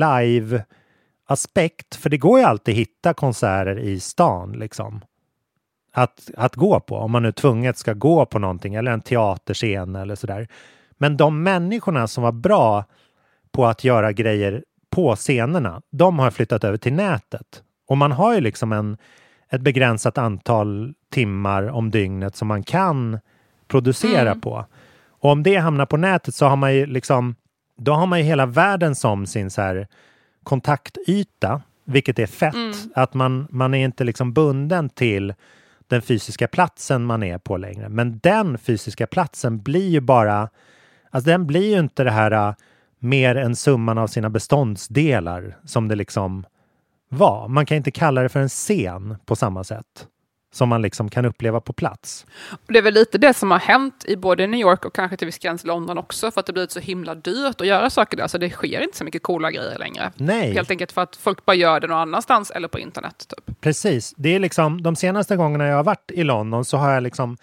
live-aspekt, för det går ju alltid hitta konserter i stan liksom. Att, att gå på, om man nu tvunget ska gå på någonting eller en teaterscen eller sådär. Men de människorna som var bra på att göra grejer på scenerna, de har flyttat över till nätet. Och man har ju liksom en, ett begränsat antal timmar om dygnet som man kan producera mm. på. Och om det hamnar på nätet så har man ju liksom, då har man ju hela världen som sin så här kontaktyta, vilket är fett. Mm. Att man, man är inte liksom bunden till den fysiska platsen man är på längre. Men den fysiska platsen blir ju bara, alltså den blir ju inte det här uh, mer än summan av sina beståndsdelar som det liksom var. Man kan inte kalla det för en scen på samma sätt som man liksom kan uppleva på plats. Och det är väl lite det som har hänt i både New York och kanske till viss gräns London också, för att det blivit så himla dyrt att göra saker där, så det sker inte så mycket coola grejer längre. Nej. Helt enkelt för att folk bara gör det någon annanstans eller på internet typ. Precis. Det är liksom, de senaste gångerna jag har varit i London så har jag liksom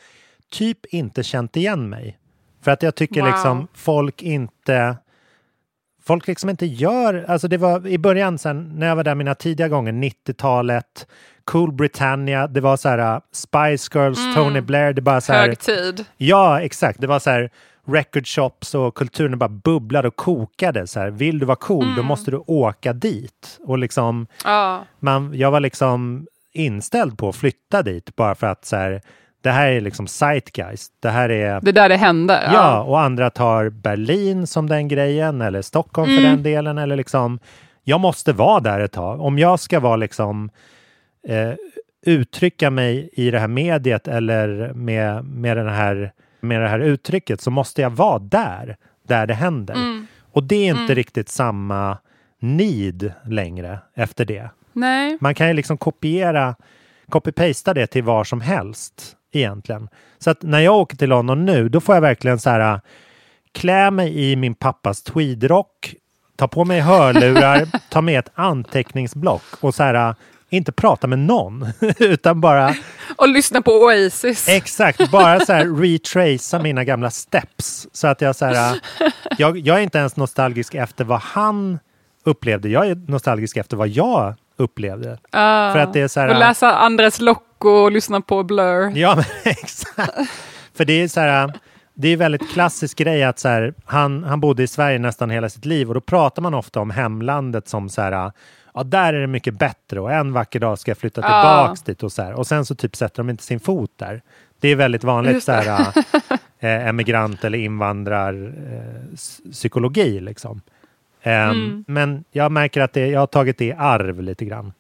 typ inte känt igen mig. För att jag tycker wow. liksom folk inte folk liksom inte gör, alltså det var i början sen när jag var där mina tidiga gånger, nittiotalet, Cool Britannia, det var så här Spice Girls, mm. Tony Blair, det bara så här högtid. Ja, exakt, det var så här record shops och kulturen bara bubblade och kokade så här. Vill du vara cool, mm. då måste du åka dit. Och liksom ja. man, jag var liksom inställd på att flytta dit bara för att så här, det här är liksom zeitgeist. Det här är... Det där det händer. Ja, ja, och andra tar Berlin som den grejen eller Stockholm mm. för den delen. Eller liksom, jag måste vara där ett tag. Om jag ska vara liksom eh, uttrycka mig i det här mediet eller med, med, den här, med det här uttrycket så måste jag vara där, där det händer. Mm. Och det är inte mm. riktigt samma need längre efter det. Nej. Man kan ju liksom kopiera, copy-pasta det till var som helst egentligen. Så att när jag åker till London nu, då får jag verkligen så här klä mig i min pappas tweedrock, ta på mig hörlurar, ta med ett anteckningsblock och så här inte prata med någon utan bara och lyssna på Oasis. Exakt, bara så här retracea mina gamla steps så att jag så här jag, jag är inte ens nostalgisk efter vad han upplevde. Jag är nostalgisk efter vad jag upplevde. Uh, för att det är så här, och läsa Andres Locco och lyssna på Blur. Ja, men exakt. För det är så här, det är väldigt klassisk grej att så här, han, han bodde i Sverige nästan hela sitt liv och då pratar man ofta om hemlandet som så här, ja där är det mycket bättre och en vacker dag ska jag flytta tillbaks uh. dit och så här. Och sen så typ sätter de inte sin fot där. Det är väldigt vanligt så här äh, emigrant eller invandrar äh, psykologi liksom. Um, mm. Men jag märker att det, jag har tagit det i arv lite grann.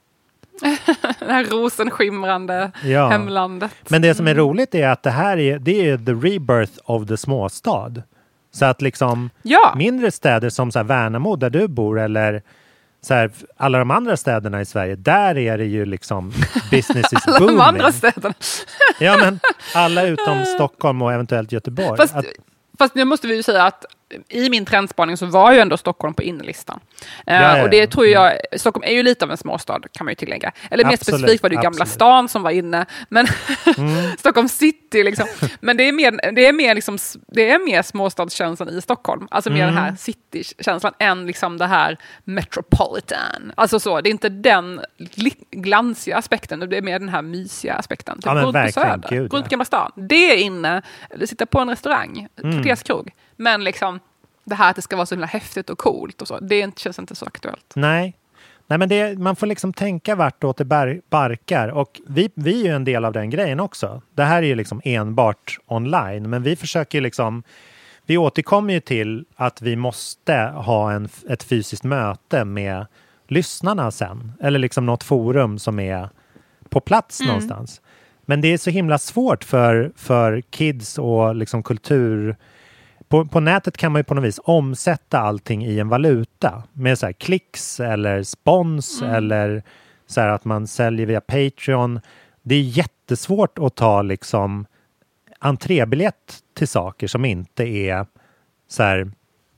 Det här rosenskimrande ja. hemlandet. Men det som är roligt är att det här är, det är the rebirth of the småstad. Så att liksom ja. mindre städer som så här Värnamo där du bor eller så här, alla de andra städerna i Sverige, där är det ju liksom business is booming. Alla de andra städerna. Ja, men alla utom Stockholm och eventuellt Göteborg. Fast, att, fast nu måste vi ju säga att i min trendspaning så var ju ändå Stockholm på innerlistan. Uh, ja, ja. Och det tror jag, Stockholm är ju lite av en småstad kan man ju tillägga. Eller mer absolut, specifikt var det ju Gamla absolut. stan som var inne. Men mm. Stockholm city liksom. Men det är mer, det är mer, liksom, det är mer småstadskänslan i Stockholm. Alltså mer mm. den här citykänslan än liksom det här metropolitan. Alltså så, det är inte den glansiga aspekten, det är mer den här mysiga aspekten. Typ, ja, men gå ut på Söder, Gud, gå ut ja. på Gamla stan. Det är inne, eller sitta på en restaurang, mm. kvarterskrog. Men liksom det här att det ska vara så himla häftigt och coolt och så, det känns inte så aktuellt. Nej, Nej men det, man får liksom tänka vartåt det bar, barkar. Och vi, vi är ju en del av den grejen också. Det här är ju liksom enbart online. Men vi försöker liksom, vi återkommer ju till att vi måste ha en, ett fysiskt möte med lyssnarna sen. Eller liksom något forum som är på plats mm. någonstans. Men det är så himla svårt för, för kids och liksom kultur. På, på nätet kan man ju på något vis omsätta allting i en valuta. Med så här klicks eller spons mm. eller så här att man säljer via Patreon. Det är jättesvårt att ta liksom entrébiljett till saker som inte är så här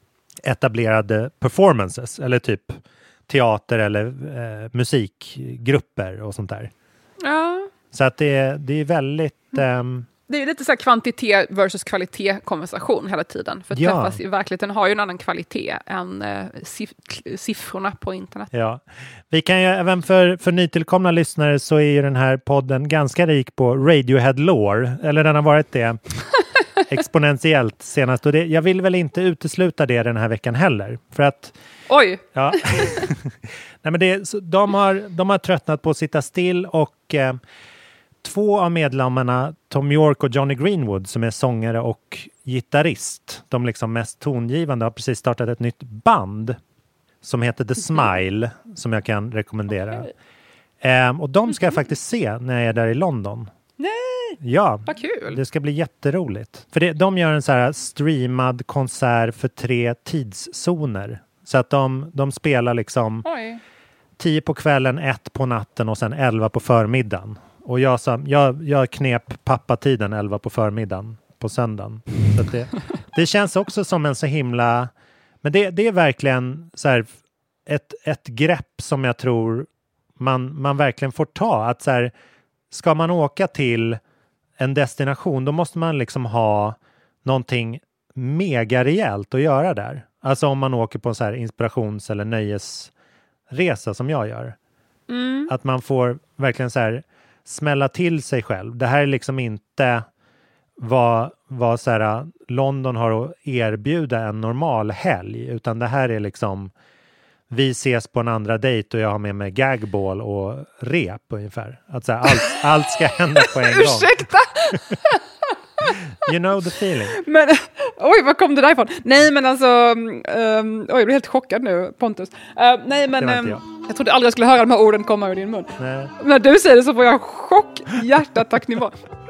etablerade performances. Eller typ teater eller eh, musikgrupper och sånt där. Ja. Så att det, det är väldigt... Eh, Det är lite så här kvantitet versus kvalitet konversation hela tiden. För att ja. träffas i verkligheten har ju en annan kvalitet än eh, siff- siffrorna på internet. Ja, vi kan ju även för, för nytillkomna lyssnare så är ju den här podden ganska rik på Radiohead-lore. Eller den har varit det exponentiellt senast. Och det, jag vill väl inte utesluta det den här veckan heller. För att... Oj! Ja. Nej, men det, så de, har, de har tröttnat på att sitta still och... Eh, Två av medlemmarna, Tom York och Johnny Greenwood, som är sångare och gitarrist, de liksom mest tongivande, har precis startat ett nytt band som heter The Smile, som jag kan rekommendera. Okay. Um, och de ska jag faktiskt se när jag är där i London. Nej! Ja, vad kul! Det ska bli jätteroligt. För det, de gör en så här streamad konsert för tre tidszoner. Så att de, de spelar liksom Oj. tio på kvällen, ett på natten och sen elva på förmiddagen. Och jag, jag, jag knep pappatiden elva på förmiddagen på söndagen. Så att det, det känns också som en så himla... Men det, det är verkligen så här ett, ett grepp som jag tror man, man verkligen får ta. Att så här, ska man åka till en destination, då måste man liksom ha någonting mega rejält att göra där. Alltså om man åker på en så här inspirations- eller nöjesresa som jag gör. Mm. Att man får verkligen så här smälla till sig själv. Det här är liksom inte vad, vad så här London har att erbjuda en normal helg, utan det här är liksom vi ses på en andra dejt och jag har med mig gagball och rep ungefär. Att så här, allt, allt ska hända på en gång. Ursäkta! You know the feeling. Men, oj, vad kom det därifrån? Nej, men alltså... Um, oj, jag blir helt chockad nu, Pontus. Uh, nej, men... Um, jag. jag trodde aldrig jag skulle höra de här orden komma ur din mun. Nej. När du säger det så får jag chock. Hjärtattacknivå.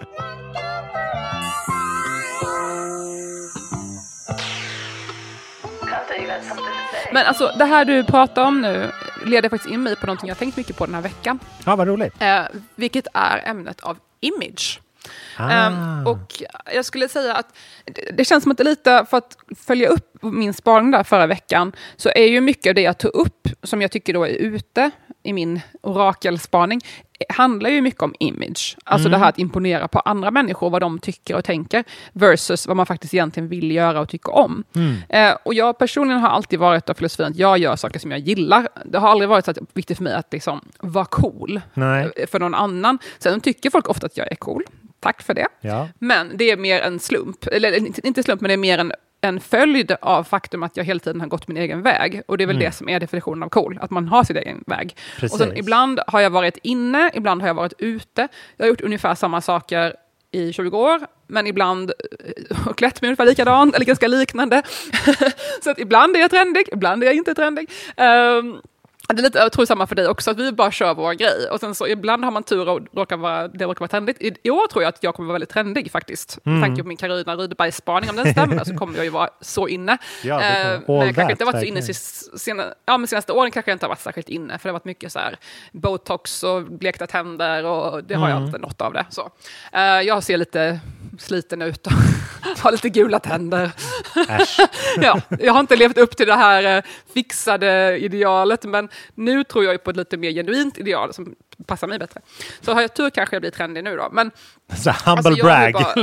Men alltså, det här du pratar om nu leder faktiskt in mig på någonting jag tänkt mycket på den här veckan. Ja, vad roligt. Uh, vilket är ämnet av image. Ah. Um, och jag skulle säga att det, det känns som att det lite, för att följa upp min spaning där förra veckan, så är ju mycket av det jag tog upp som jag tycker då är ute i min orakelspaning handlar ju mycket om image. Alltså mm. det här att imponera på andra människor, vad de tycker och tänker versus vad man faktiskt egentligen vill göra och tycka om. Mm. Eh, och jag personligen har alltid varit av filosofin att jag gör saker som jag gillar. Det har aldrig varit så viktigt för mig att liksom vara cool. Nej. För någon annan. Sen tycker folk ofta att jag är cool. Tack för det. Ja. Men det är mer en slump. Eller inte slump, men det är mer en en följd av faktum att jag hela tiden har gått min egen väg. Och det är väl mm. det som är definitionen av cool. Att man har sin egen väg. Precis. Och sen ibland har jag varit inne, ibland har jag varit ute. Jag har gjort ungefär samma saker i tjugo år. Men ibland har klätt mig ungefär likadant, eller ganska liknande. Så att ibland är jag trendig, ibland är jag inte trendig. Um, Det är lite, jag tror samma för dig också, att vi bara kör vår grej. Och sen så ibland har man tur och råkar vara, det råkar vara trendigt. I, I år tror jag att jag kommer vara väldigt trendig faktiskt. Mm. Med tanke på min Carolina Rydberg-spaning, om den stämmer så kommer jag ju vara så inne. Ja, eh, men jag kanske inte har varit så inne sena, ja, men senaste åren kanske jag inte har varit särskilt inne. För det har varit mycket så här botox och blekta tänder och det har mm. jag inte något av det. Så. Eh, jag ser lite sliten ut och har lite gula tänder. Ja, jag har inte levt upp till det här eh, fixade idealet, men nu tror jag på ett lite mer genuint ideal som passar mig bättre. Så har jag tur kanske jag blir trendig nu då. Men, så humble alltså, brag. Bara...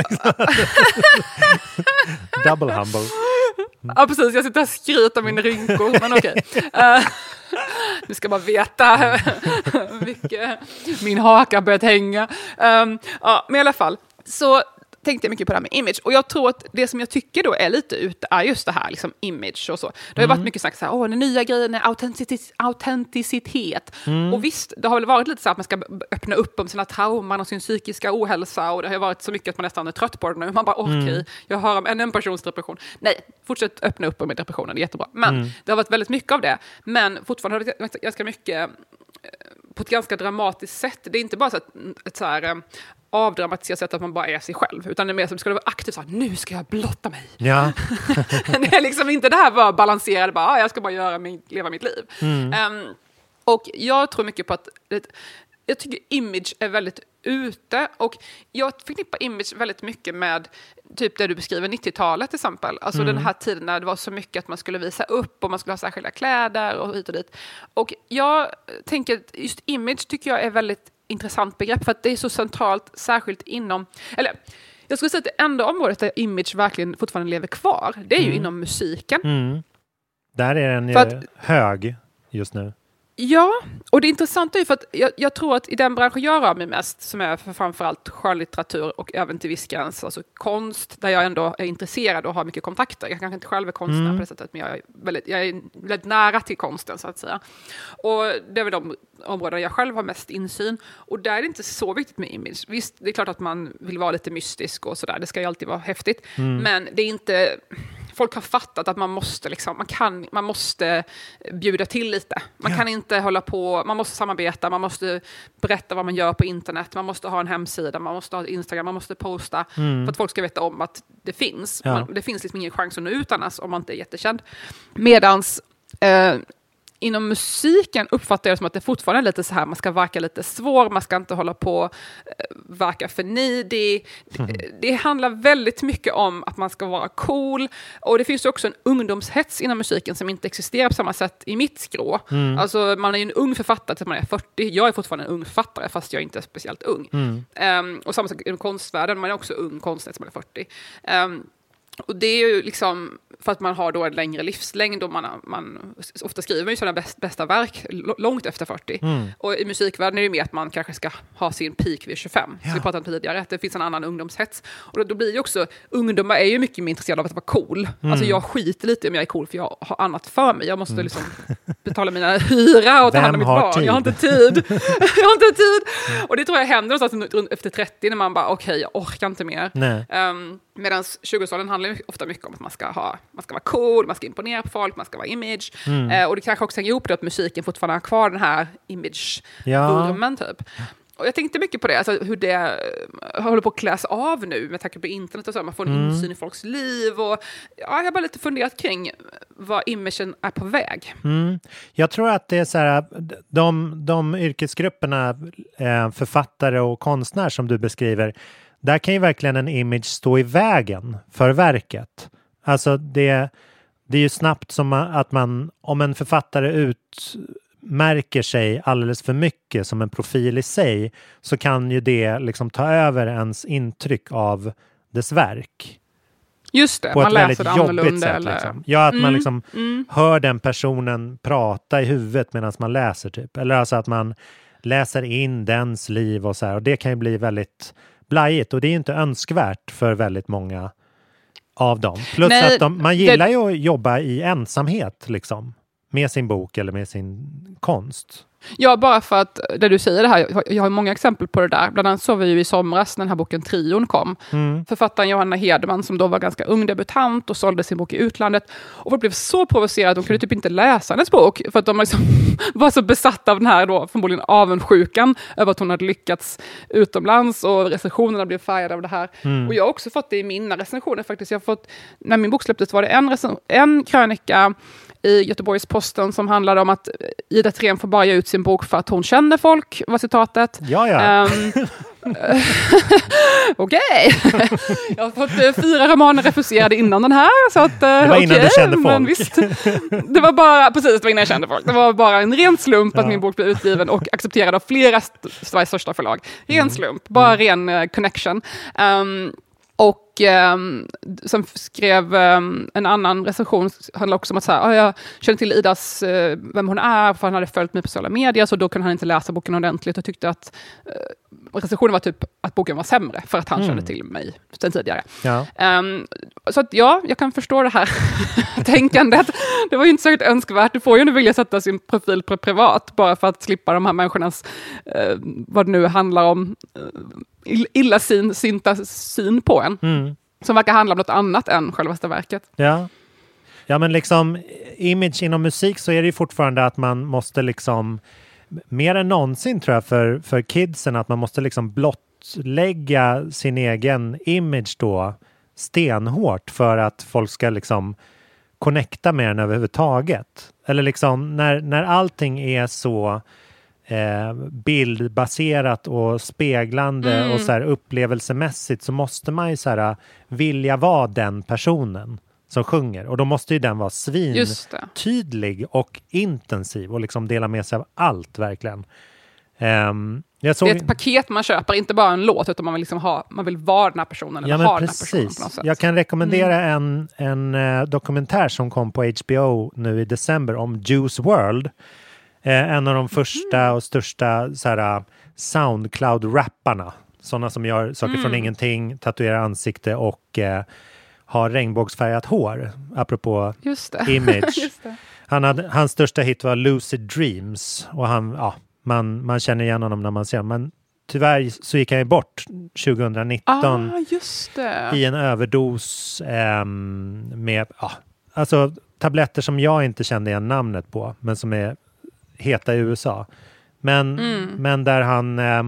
Double humble. Mm. Ja, precis. Jag sitter och skryter min rynkor. Men okej. Okay. Uh, nu ska man veta hur mycket min haka har börjat hänga. Um, ja, men i alla fall. Så tänkte jag mycket på det här med image. Och jag tror att det som jag tycker då är lite ute är just det här, liksom image och så. Det har mm. varit mycket sagt så här, åh, den nya grejen är autenticitet. autenticitet. Mm. Och visst, det har väl varit lite så att man ska öppna upp om sina trauman och sin psykiska ohälsa. Och det har varit så mycket att man nästan är trött på det nu. Man bara, okej, okay, mm. jag hör om en, en persons depression. Nej, fortsätt öppna upp med depressionen, det är jättebra. Men mm. det har varit väldigt mycket av det. Men fortfarande har det varit ganska mycket på ett ganska dramatiskt sätt. Det är inte bara så att ett så här avdramatiserat sätt att man bara är sig själv, utan det är mer som ska vara aktivt så här, nu ska jag blotta mig. Ja. Det är liksom inte det här bara balanserade, bara, ah, jag ska bara göra min, leva mitt liv. Mm. Um, och jag tror mycket på att det, jag tycker image är väldigt ute, och jag förknippar image väldigt mycket med typ det du beskriver, nittiotalet till exempel. Alltså mm. den här tiden när det var så mycket att man skulle visa upp och man skulle ha särskilda kläder och hit och dit. Och jag tänker att just image tycker jag är väldigt intressant begrepp, för att det är så centralt, särskilt inom, eller jag skulle säga att det enda området där image verkligen fortfarande lever kvar, det är mm. ju inom musiken. Mm. Där är den ju att, hög just nu. Ja, och det intressanta är ju för att jag, jag tror att i den branschen jag rör mig mest, som är för framförallt skönlitteratur och även till viss gräns, alltså konst, där jag ändå är intresserad och har mycket kontakter. Jag kanske inte själv är konstnär mm. på det sättet, men jag är, väldigt, jag är väldigt nära till konsten så att säga. Och det är väl de områden jag själv har mest insyn. Och där är det inte så viktigt med image. Visst, det är klart att man vill vara lite mystisk och sådär, det ska ju alltid vara häftigt. Mm. Men det är inte... Folk har fattat att man måste liksom, man kan, man måste bjuda till lite. Man ja. kan inte hålla på, man måste samarbeta, man måste berätta vad man gör på internet, man måste ha en hemsida, man måste ha Instagram, man måste posta mm. för att folk ska veta om att det finns. Ja. Man, det finns liksom ingen chans att nå ut annars om man inte är jättekänd. Medans eh, inom musiken uppfattar jag det som att det fortfarande är lite så här, man ska verka lite svår, man ska inte hålla på eh, verka för nidig. Mm. Det, det handlar väldigt mycket om att man ska vara cool, och det finns också en ungdomshets inom musiken som inte existerar på samma sätt i mitt skrå. Mm. Alltså man är ju en ung författare till man är fyrtio, jag är fortfarande en ung författare fast jag är inte speciellt ung. Mm. Um, och samma sak i konstvärlden, man är också ung konstnär som är fyrtio. Um, Och det är ju liksom för att man har då en längre livslängd och man, man ofta skriver ju sådana bäst, bästa verk långt efter fyrtio. Mm. Och i musikvärlden är det mer att man kanske ska ha sin peak vid tjugofem. Ja. Så vi pratade om tidigare att det finns en annan ungdomshets. Och då, då blir ju också, ungdomar är ju mycket mer intresserade av att vara cool. Mm. Alltså jag skiter lite om jag är cool för jag har annat för mig. Jag måste mm. liksom betala mina hyra och ta hand om mitt barn. Tid? Jag har inte tid. jag har inte tid. Mm. Och det tror jag händer någonstans efter trettio när man bara okej, okay, jag orkar inte mer. Um, Medan tjugoårsåldern handlar ofta mycket om att man ska, ha, man ska vara cool, man ska imponera på folk, man ska vara image. Mm. Eh, och det kanske också hänger ihop det att musiken fortfarande har kvar den här image-vurmen ja. typ. Och jag tänkte mycket på det, alltså hur det håller på att kläs av nu med tanke på internet och så. Man får en mm. insyn i folks liv. Och ja, jag har bara lite funderat kring vad imagen är på väg. Mm. Jag tror att det är så här, de, de yrkesgrupperna, eh, författare och konstnär som du beskriver, där kan ju verkligen en image stå i vägen för verket. Alltså det, det är ju snabbt som att man, om en författare utmärker sig alldeles för mycket som en profil i sig, så kan ju det liksom ta över ens intryck av dess verk. Just det, på man ett läser väldigt det jobbigt sätt. Eller... Liksom. Ja, att mm, man liksom mm. hör den personen prata i huvudet medan man läser typ. Eller alltså att man läser in dens liv och så här. Och det kan ju bli väldigt blajigt, och det är ju inte önskvärt för väldigt många av dem. Plus Nej, att de, man gillar det... ju att jobba i ensamhet liksom, med sin bok eller med sin konst. Ja, bara för att det du säger det här, jag har många exempel på det där. Bland annat såg vi ju i somras när den här boken Trion kom. Mm. Författaren Johanna Hedman, som då var ganska ung debutant och sålde sin bok i utlandet. Och folk blev så provocerade att de kunde typ inte läsa hennes bok. För att de liksom var så besatta av den här då, förmodligen avundsjukan över att hon hade lyckats utomlands, och recensionerna blev färgade av det här. Mm. Och jag har också fått det i mina recensioner faktiskt. Jag har fått, när min bok släpptes var det en, recen- en krönika i Göteborgs-Posten som handlade om att Ida Thirén får bara ge ut sin bok för att hon känner folk, var citatet. Ja, ja. Um, Okej. Okay. Jag har fått fyra romaner refuserade innan den här. Så att, det var okay, innan du kände folk. Men visst, det var bara, precis, det var innan jag kände folk. Det var bara en ren slump ja. att min bok blev utgiven och accepterad av flera st- Sveriges största förlag. Ren mm. slump, bara mm. ren uh, connection. Um, Och um, som skrev um, en annan recension handlar också om att så här, ah, jag känner till Idas, uh, vem hon är, för han hade följt mig på sociala medier, så då kunde han inte läsa boken ordentligt och tyckte att uh, recensionen var typ att boken var sämre för att han mm. kände till mig sen tidigare. Ja. Um, så att ja, jag kan förstå det här tänkandet. Det var ju inte särskilt önskvärt. Du får ju nu vilja sätta sin profil på privat bara för att slippa de här människornas, uh, vad det nu handlar om, uh, illa syn, synta syn på en. Mm. Som verkar handla om något annat än självaste verket. Ja. Ja, men liksom image inom musik, så är det ju fortfarande att man måste liksom mer än någonsin, tror jag, för, för kidsen, att man måste liksom blottlägga sin egen image då stenhårt för att folk ska liksom connecta med den överhuvudtaget. Eller liksom när, när allting är så Eh, bildbaserat och speglande mm. och så här upplevelsemässigt, så måste man ju så här vilja vara den personen som sjunger, och då måste ju den vara svin tydlig och intensiv och liksom dela med sig av allt verkligen. Um, jag såg... Det är ett paket man köper, inte bara en låt, utan man vill liksom ha, man vill vara den här personen eller ja, ha precis. Den här personen på något sätt. Jag kan rekommendera mm. en, en uh, dokumentär som kom på H B O nu i december om Juice world. Eh, en av de första och största så här, Soundcloud-rapparna. Sådana som gör saker mm. från ingenting, tatuerar ansikte och eh, har regnbågsfärgat hår. Apropå Just det. image. Just det. Han hade, hans största hit var Lucid Dreams. Och han, ja, man, man känner igen honom när man ser honom. Men tyvärr så gick han ju bort tjugonitton ah, just det. i en överdos eh, med ja, alltså, tabletter som jag inte kände igen namnet på, men som är heta i U S A. Men, mm. men där han eh,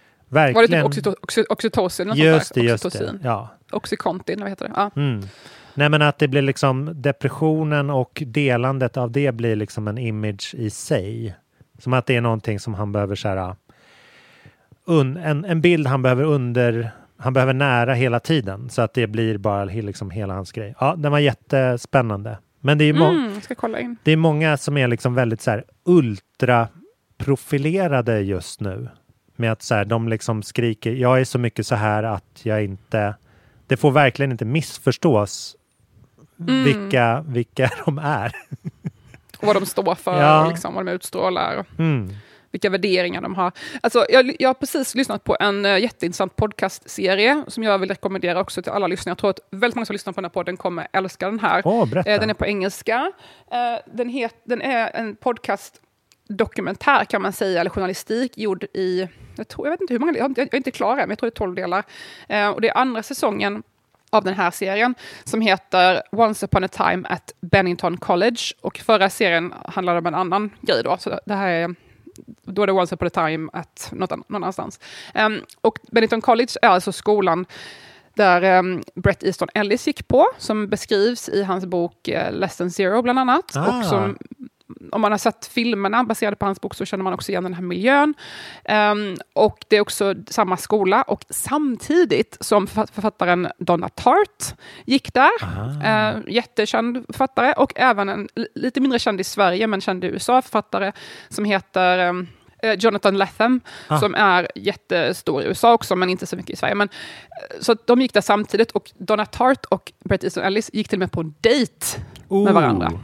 verkligen... Var det typ oxyto- oxy- oxytocin? Just det, just det. Ja. Oxycontin, vad heter det? Ja. Mm. Nej, men att det blir liksom depressionen och delandet av det blir liksom en image i sig. Som att det är någonting som han behöver så här, un, en, en bild han behöver under, han behöver nära hela tiden. Så att det blir bara liksom hela hans grej. Ja, den var jättespännande. Men det är, må- mm, ska kolla in. det är många som är liksom väldigt så här ultra profilerade just nu. Med att så här, de liksom skriker, jag är så mycket så här att jag inte, det får verkligen inte missförstås mm. vilka, vilka de är. Och vad de står för, ja. och liksom, vad de utstrålar. Mm. Vilka värderingar de har. Alltså, jag, jag har precis lyssnat på en uh, jätteintressant podcastserie som jag vill rekommendera också till alla lyssnare. Jag tror att väldigt många som lyssnar på den här podden kommer älska den här. Oh, berätta. Uh, den är på engelska. Uh, den, het, den är en podcast dokumentär kan man säga, eller journalistik gjord i, jag, tror, jag vet inte hur många, jag är inte klar än, men jag tror det är tolv delar. Uh, och det är andra säsongen av den här serien som heter Once upon a time at Bennington College. Och förra serien handlade om en annan grej då, så det här är då är det Once upon a time at något, någon annanstans. Um, och Bennington College är alltså skolan där um, Bret Easton Ellis gick på, som beskrivs i hans bok uh, Less than Zero bland annat. Ah. Och som, om man har sett filmerna baserade på hans bok så känner man också igen den här miljön. Um, och det är också samma skola. Och samtidigt som författaren Donna Tartt gick där. Uh, jättekänd författare. Och även en lite mindre känd i Sverige men känd i U S A författare som heter um, Jonathan Lethem, ah. som är jättestor i U S A också, men inte så mycket i Sverige. Men, så att de gick där samtidigt och Donna Tartt och Bret Easton Ellis gick till och med på en dejt oh. med varandra.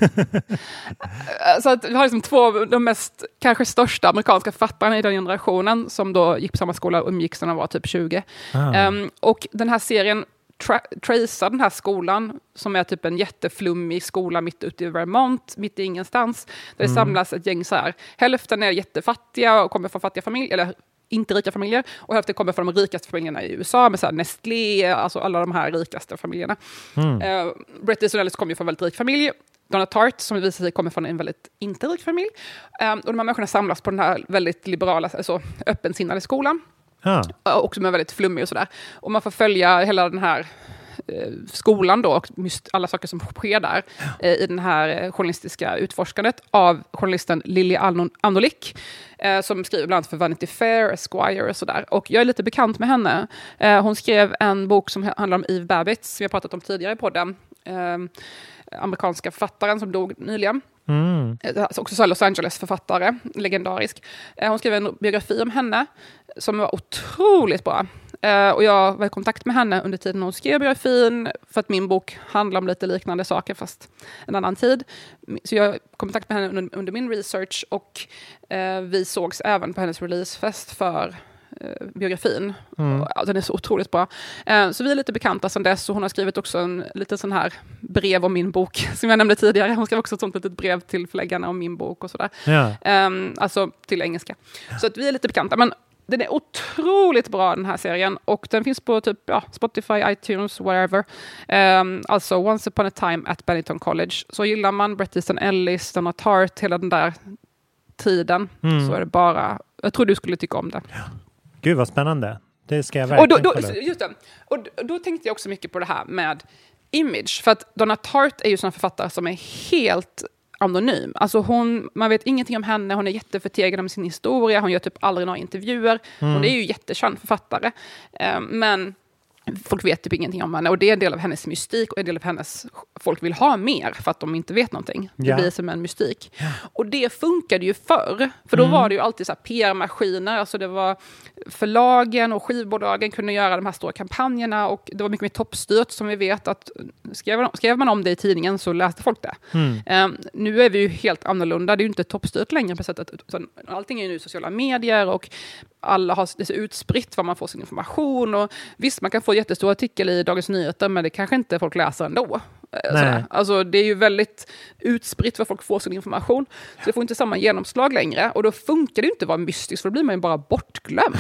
Så att vi har liksom två av de mest, kanske största amerikanska författarna i den generationen som då gick på samma skola och umgicks när de var typ tjugo. Ah. Um, och den här serien Tra- tracear den här skolan som är typ en jätteflummig skola mitt ute i Vermont, mitt i ingenstans, där mm. det samlas ett gäng så här. Hälften är jättefattiga och kommer från fattiga familjer, eller inte rika familjer, och hälften kommer från de rikaste familjerna i U S A med så här Nestlé, alltså alla de här rikaste familjerna. Mm. Uh, Bret Easton Ellis kommer ju från en väldigt rik familj. Donna Tartt, som visar sig kommer från en väldigt inte rik familj. Um, och de här människorna samlas på den här väldigt liberala, alltså öppensinnade skolan. Ah. Och som är väldigt flummig och sådär. Och man får följa hela den här eh, skolan då och myst, alla saker som sker där eh, i den här eh, journalistiska utforskandet av journalisten Lily Anolik eh, som skriver bland annat för Vanity Fair, Esquire och sådär. Och jag är lite bekant med henne. Eh, hon skrev en bok som handlar om Eve Babbitt som jag pratat om tidigare i podden. Eh, amerikanska författaren som dog nyligen. Mm. Också så Los Angeles-författare, legendarisk. Hon skrev en biografi om henne som var otroligt bra. Och jag var i kontakt med henne under tiden hon skrev biografin för att min bok handlar om lite liknande saker fast en annan tid. Så jag kom i kontakt med henne under, under min research och vi sågs även på hennes releasefest för biografin. Mm. Den är så otroligt bra. Så vi är lite bekanta sedan dess och hon har skrivit också en liten sån här brev om min bok som jag nämnde tidigare. Hon skrev också ett sånt litet brev till förläggarna om min bok och sådär. Ja. Um, alltså till engelska. Så att vi är lite bekanta. Men den är otroligt bra den här serien och den finns på typ ja, Spotify, iTunes, whatever. Um, alltså Once upon a time at Bennington College. Så gillar man Bret Easton Ellis, Donna Tartt, hela den där tiden mm. så är det bara, jag tror du skulle tycka om det. Ja. Gud vad spännande. Det ska jag verkligen och då, då, just det. Och då, då tänkte jag också mycket på det här med image. För att Donna Tartt är ju sån författare som är helt anonym. Alltså hon, man vet ingenting om henne. Hon är jätteförtegad om sin historia. Hon gör typ aldrig några intervjuer. Mm. Hon är ju jättekänd författare. Um, men folk vet typ ingenting om henne. Och det är en del av hennes mystik och en del av hennes folk vill ha mer för att de inte vet någonting. Det ja. blir som en mystik. Ja. Och det funkade ju förr. För då mm. var det ju alltid så här P R-maskiner. Alltså det var förlagen och skivbolagen kunde göra de här stora kampanjerna och det var mycket mer toppstyrt som vi vet att skrev, skrev man om det i tidningen så läste folk det. Mm. Um, nu är vi ju helt annorlunda. Det är ju inte toppstyrt längre på sättet. Utan allting är ju nu sociala medier och alla har det så utspritt var man får sin information och visst man kan få en jättestor artikel i Dagens Nyheter men det kanske inte folk läser ändå. Alltså det är ju väldigt utspritt vad folk får sin information så det får inte samma genomslag längre och då funkar det ju inte att vara mystisk för då blir man ju bara bortglömd.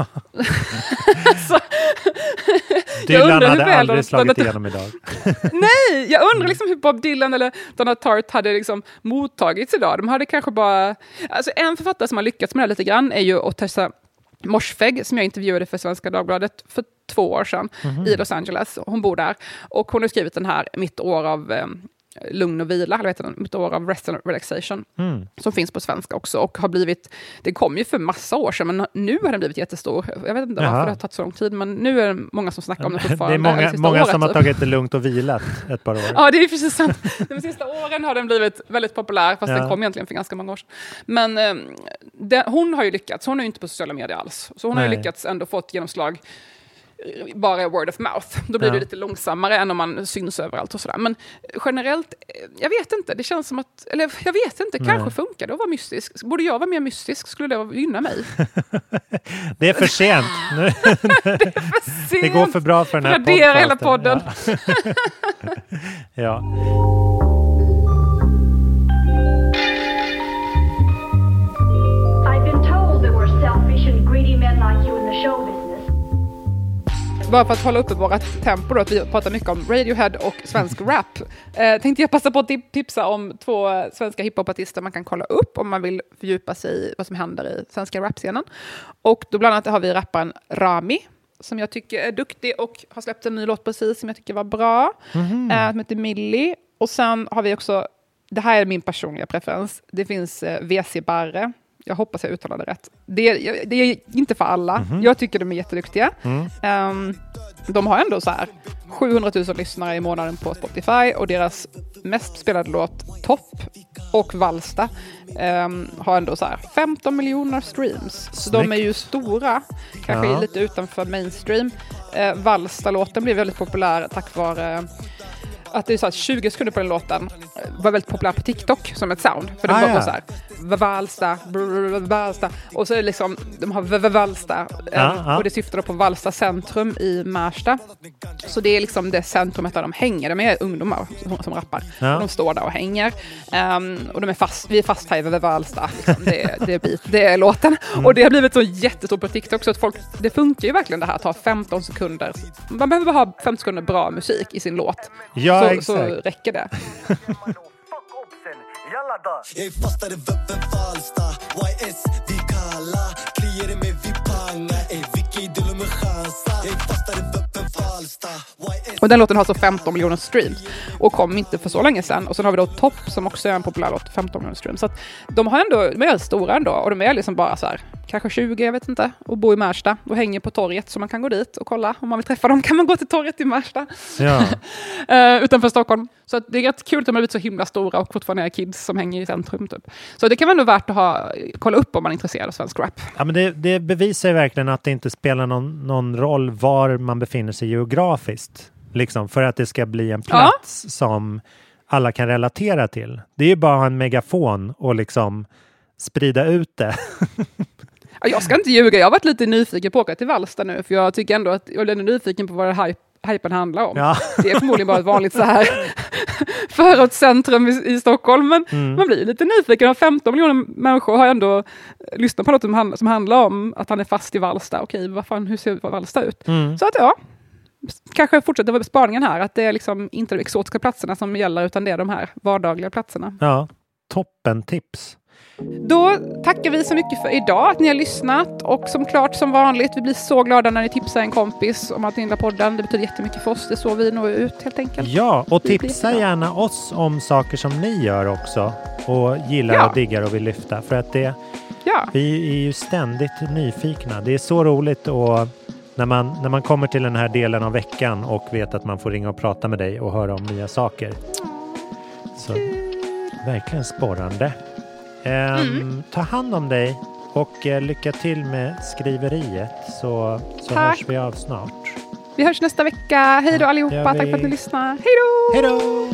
så, Dylan hade aldrig slagit igenom idag. Nej, jag undrar liksom hur Bob Dylan eller Donna Tartt hade liksom mottagits idag. De hade kanske bara... Alltså en författare som har lyckats med det lite grann är ju Ottessa Morsfegg som jag intervjuade för Svenska Dagbladet för två år sedan mm-hmm. i Los Angeles. Hon bor där. Och hon har skrivit den här Mitt år av eh, lugn och vila, eller vet jag, Mitt år av rest and relaxation, mm. som finns på svenska också. Och har blivit, det kom ju för massa år sedan, men nu har den blivit jättestor. Jag vet inte varför det har tagit så lång tid, men nu är det många som snackar om det fortfarande. Det är många, många året, som har typ. tagit det lugnt och vilat ett par år. Ja, det är precis sant. De sista åren har den blivit väldigt populär, fast ja. den kom egentligen för ganska många år sedan. Men eh, det, hon har ju lyckats, hon är ju inte på sociala medier alls. Så hon Nej. har ju lyckats ändå få ett genomslag bara word of mouth. Då blir ja. det lite långsammare än om man syns överallt och sådär. Men generellt, jag vet inte. Det känns som att, eller jag vet inte, kanske Nej. funkar det att vara mystisk. Borde jag vara mer mystisk? Skulle det gynna mig? Det är för sent. det är för sent. Det går för bra för den här podcasten. Radera hela podden. Ja. ja. I've been told there were selfish and greedy men like you in the show business. Bara för att hålla uppe vårt tempo då, att vi pratar mycket om Radiohead och svensk rap. Eh, tänkte jag passa på att tipsa om två svenska hiphopartister man kan kolla upp om man vill fördjupa sig i vad som händer i svenska rapscenen. Och då bland annat har vi rapparen Rami, som jag tycker är duktig och har släppt en ny låt precis som jag tycker var bra. Mm-hmm. Eh, som heter Millie. Och sen har vi också, det här är min personliga preferens, det finns eh, V C Barre. Jag hoppas jag uttalade rätt. Det är, det är inte för alla. Mm-hmm. Jag tycker de är jätteduktiga. Mm. Um, de har ändå så här sjuhundratusen lyssnare i månaden på Spotify. Och deras mest spelade låt, Topp och Valsta, um, har ändå så här femton miljoner streams. Snyggt. Så de är ju stora. Kanske ja. lite utanför mainstream. Uh, Valsta-låten blev väldigt populär tack vare... att det är så att tjugo sekunder på den låten var väldigt populär på TikTok som ett sound. För det ah, var ja. så här, Valsta, Valsta. Och så är det liksom, de har Valsta. Ja, ja. Och det syftar på Valsta centrum i Märsta. Så det är liksom det centrumet där de hänger. De är ungdomar som, som rappar. Ja. Och de står där och hänger. Um, och de är fast, vi är fast här i Valsta. Liksom. Det, det, är bit, det är låten. Mm. Och det har blivit så jättestort på TikTok så att folk, det funkar ju verkligen det här att ta femton sekunder. Man behöver bara ha femton sekunder bra musik i sin låt. Ja. Så, så räcker det. Jag är fastare vöppen Falsta Y S vi kalla Klier med vi panga Ey Vicky du med chansa Jag är fastare vöppen Falsta Y S. Och den låten har så femton miljoner streams och kom inte för så länge sedan. Och sen har vi då Topp som också är en populär låt, femton miljoner streams. Så att de har ändå, de är stora ändå och de är liksom bara så här kanske tjugo, jag vet inte, och bor i Märsta och hänger på torget så man kan gå dit och kolla. Om man vill träffa dem kan man gå till torget i Märsta. Ja. uh, utanför Stockholm. Så att det är rätt kul att de har blivit så himla stora och fortfarande är kids som hänger i centrum. Typ. Så det kan vara ändå värt att ha, kolla upp om man är intresserad av svensk rap. Ja, men det, det bevisar ju verkligen att det inte spelar någon, någon roll var man befinner sig geografiskt. Liksom, för att det ska bli en plats ja. som alla kan relatera till. Det är ju bara att ha en megafon och liksom sprida ut det. Jag ska inte ljuga, jag har varit lite nyfiken på att åka till Valsta nu, för jag tycker ändå att jag är nyfiken på vad det här hypen handlar om. Ja. Det är förmodligen bara ett vanligt så här förortscentrum i, i Stockholm, men mm. man blir lite nyfiken. femton miljoner människor har ändå lyssnat på något som, hand, som handlar om att han är fast i Valsta. Okej, vad fan, hur ser Valsta ut? Mm. Så att ja, kanske fortsätter med spaningen här, att det är liksom inte de exotiska platserna som gäller, utan det är de här vardagliga platserna. Ja, toppen tips. Då tackar vi så mycket för idag, att ni har lyssnat, och som klart som vanligt, vi blir så glada när ni tipsar en kompis om att ni gillar podden. Det betyder jättemycket för oss, det är så vi når ut helt enkelt. Ja, och tipsa gärna oss om saker som ni gör också och gillar ja. och diggar och vill lyfta, för att det ja. vi är ju ständigt nyfikna. Det är så roligt, och när man, när man kommer till den här delen av veckan och vet att man får ringa och prata med dig och höra om nya saker. Så verkligen sporrande. Um, mm. Ta hand om dig och uh, lycka till med skriveriet, så, så hörs vi av snart. Vi hörs nästa vecka. Hej då allihopa, ja, vi... tack för att ni lyssnar. Hej då! Hej då!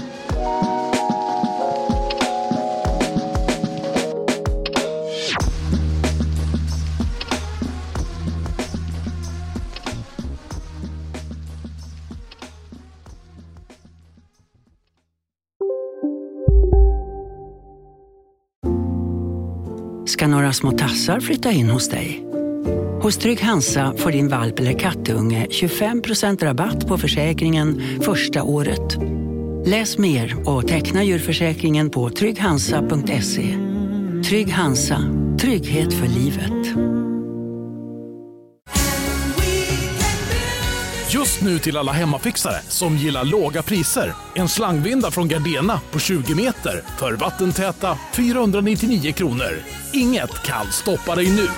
Ska några små tassar flytta in hos dig? Hos Trygg Hansa får din valp eller kattunge tjugofem procent rabatt på försäkringen första året. Läs mer och teckna djurförsäkringen på trygg hansa punkt se. Trygg Hansa, trygghet för livet. Just nu till alla hemmafixare som gillar låga priser. En slangvinda från Gardena på tjugo meter för vattentäta fyrahundranittionio kronor. Inget kan stoppa dig nu.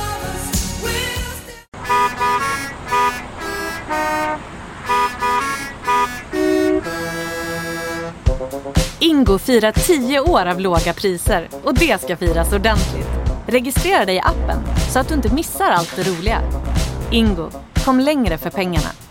Ingo firar tio år av låga priser och det ska firas ordentligt. Registrera dig i appen så att du inte missar allt det roliga. Ingo, kom längre för pengarna.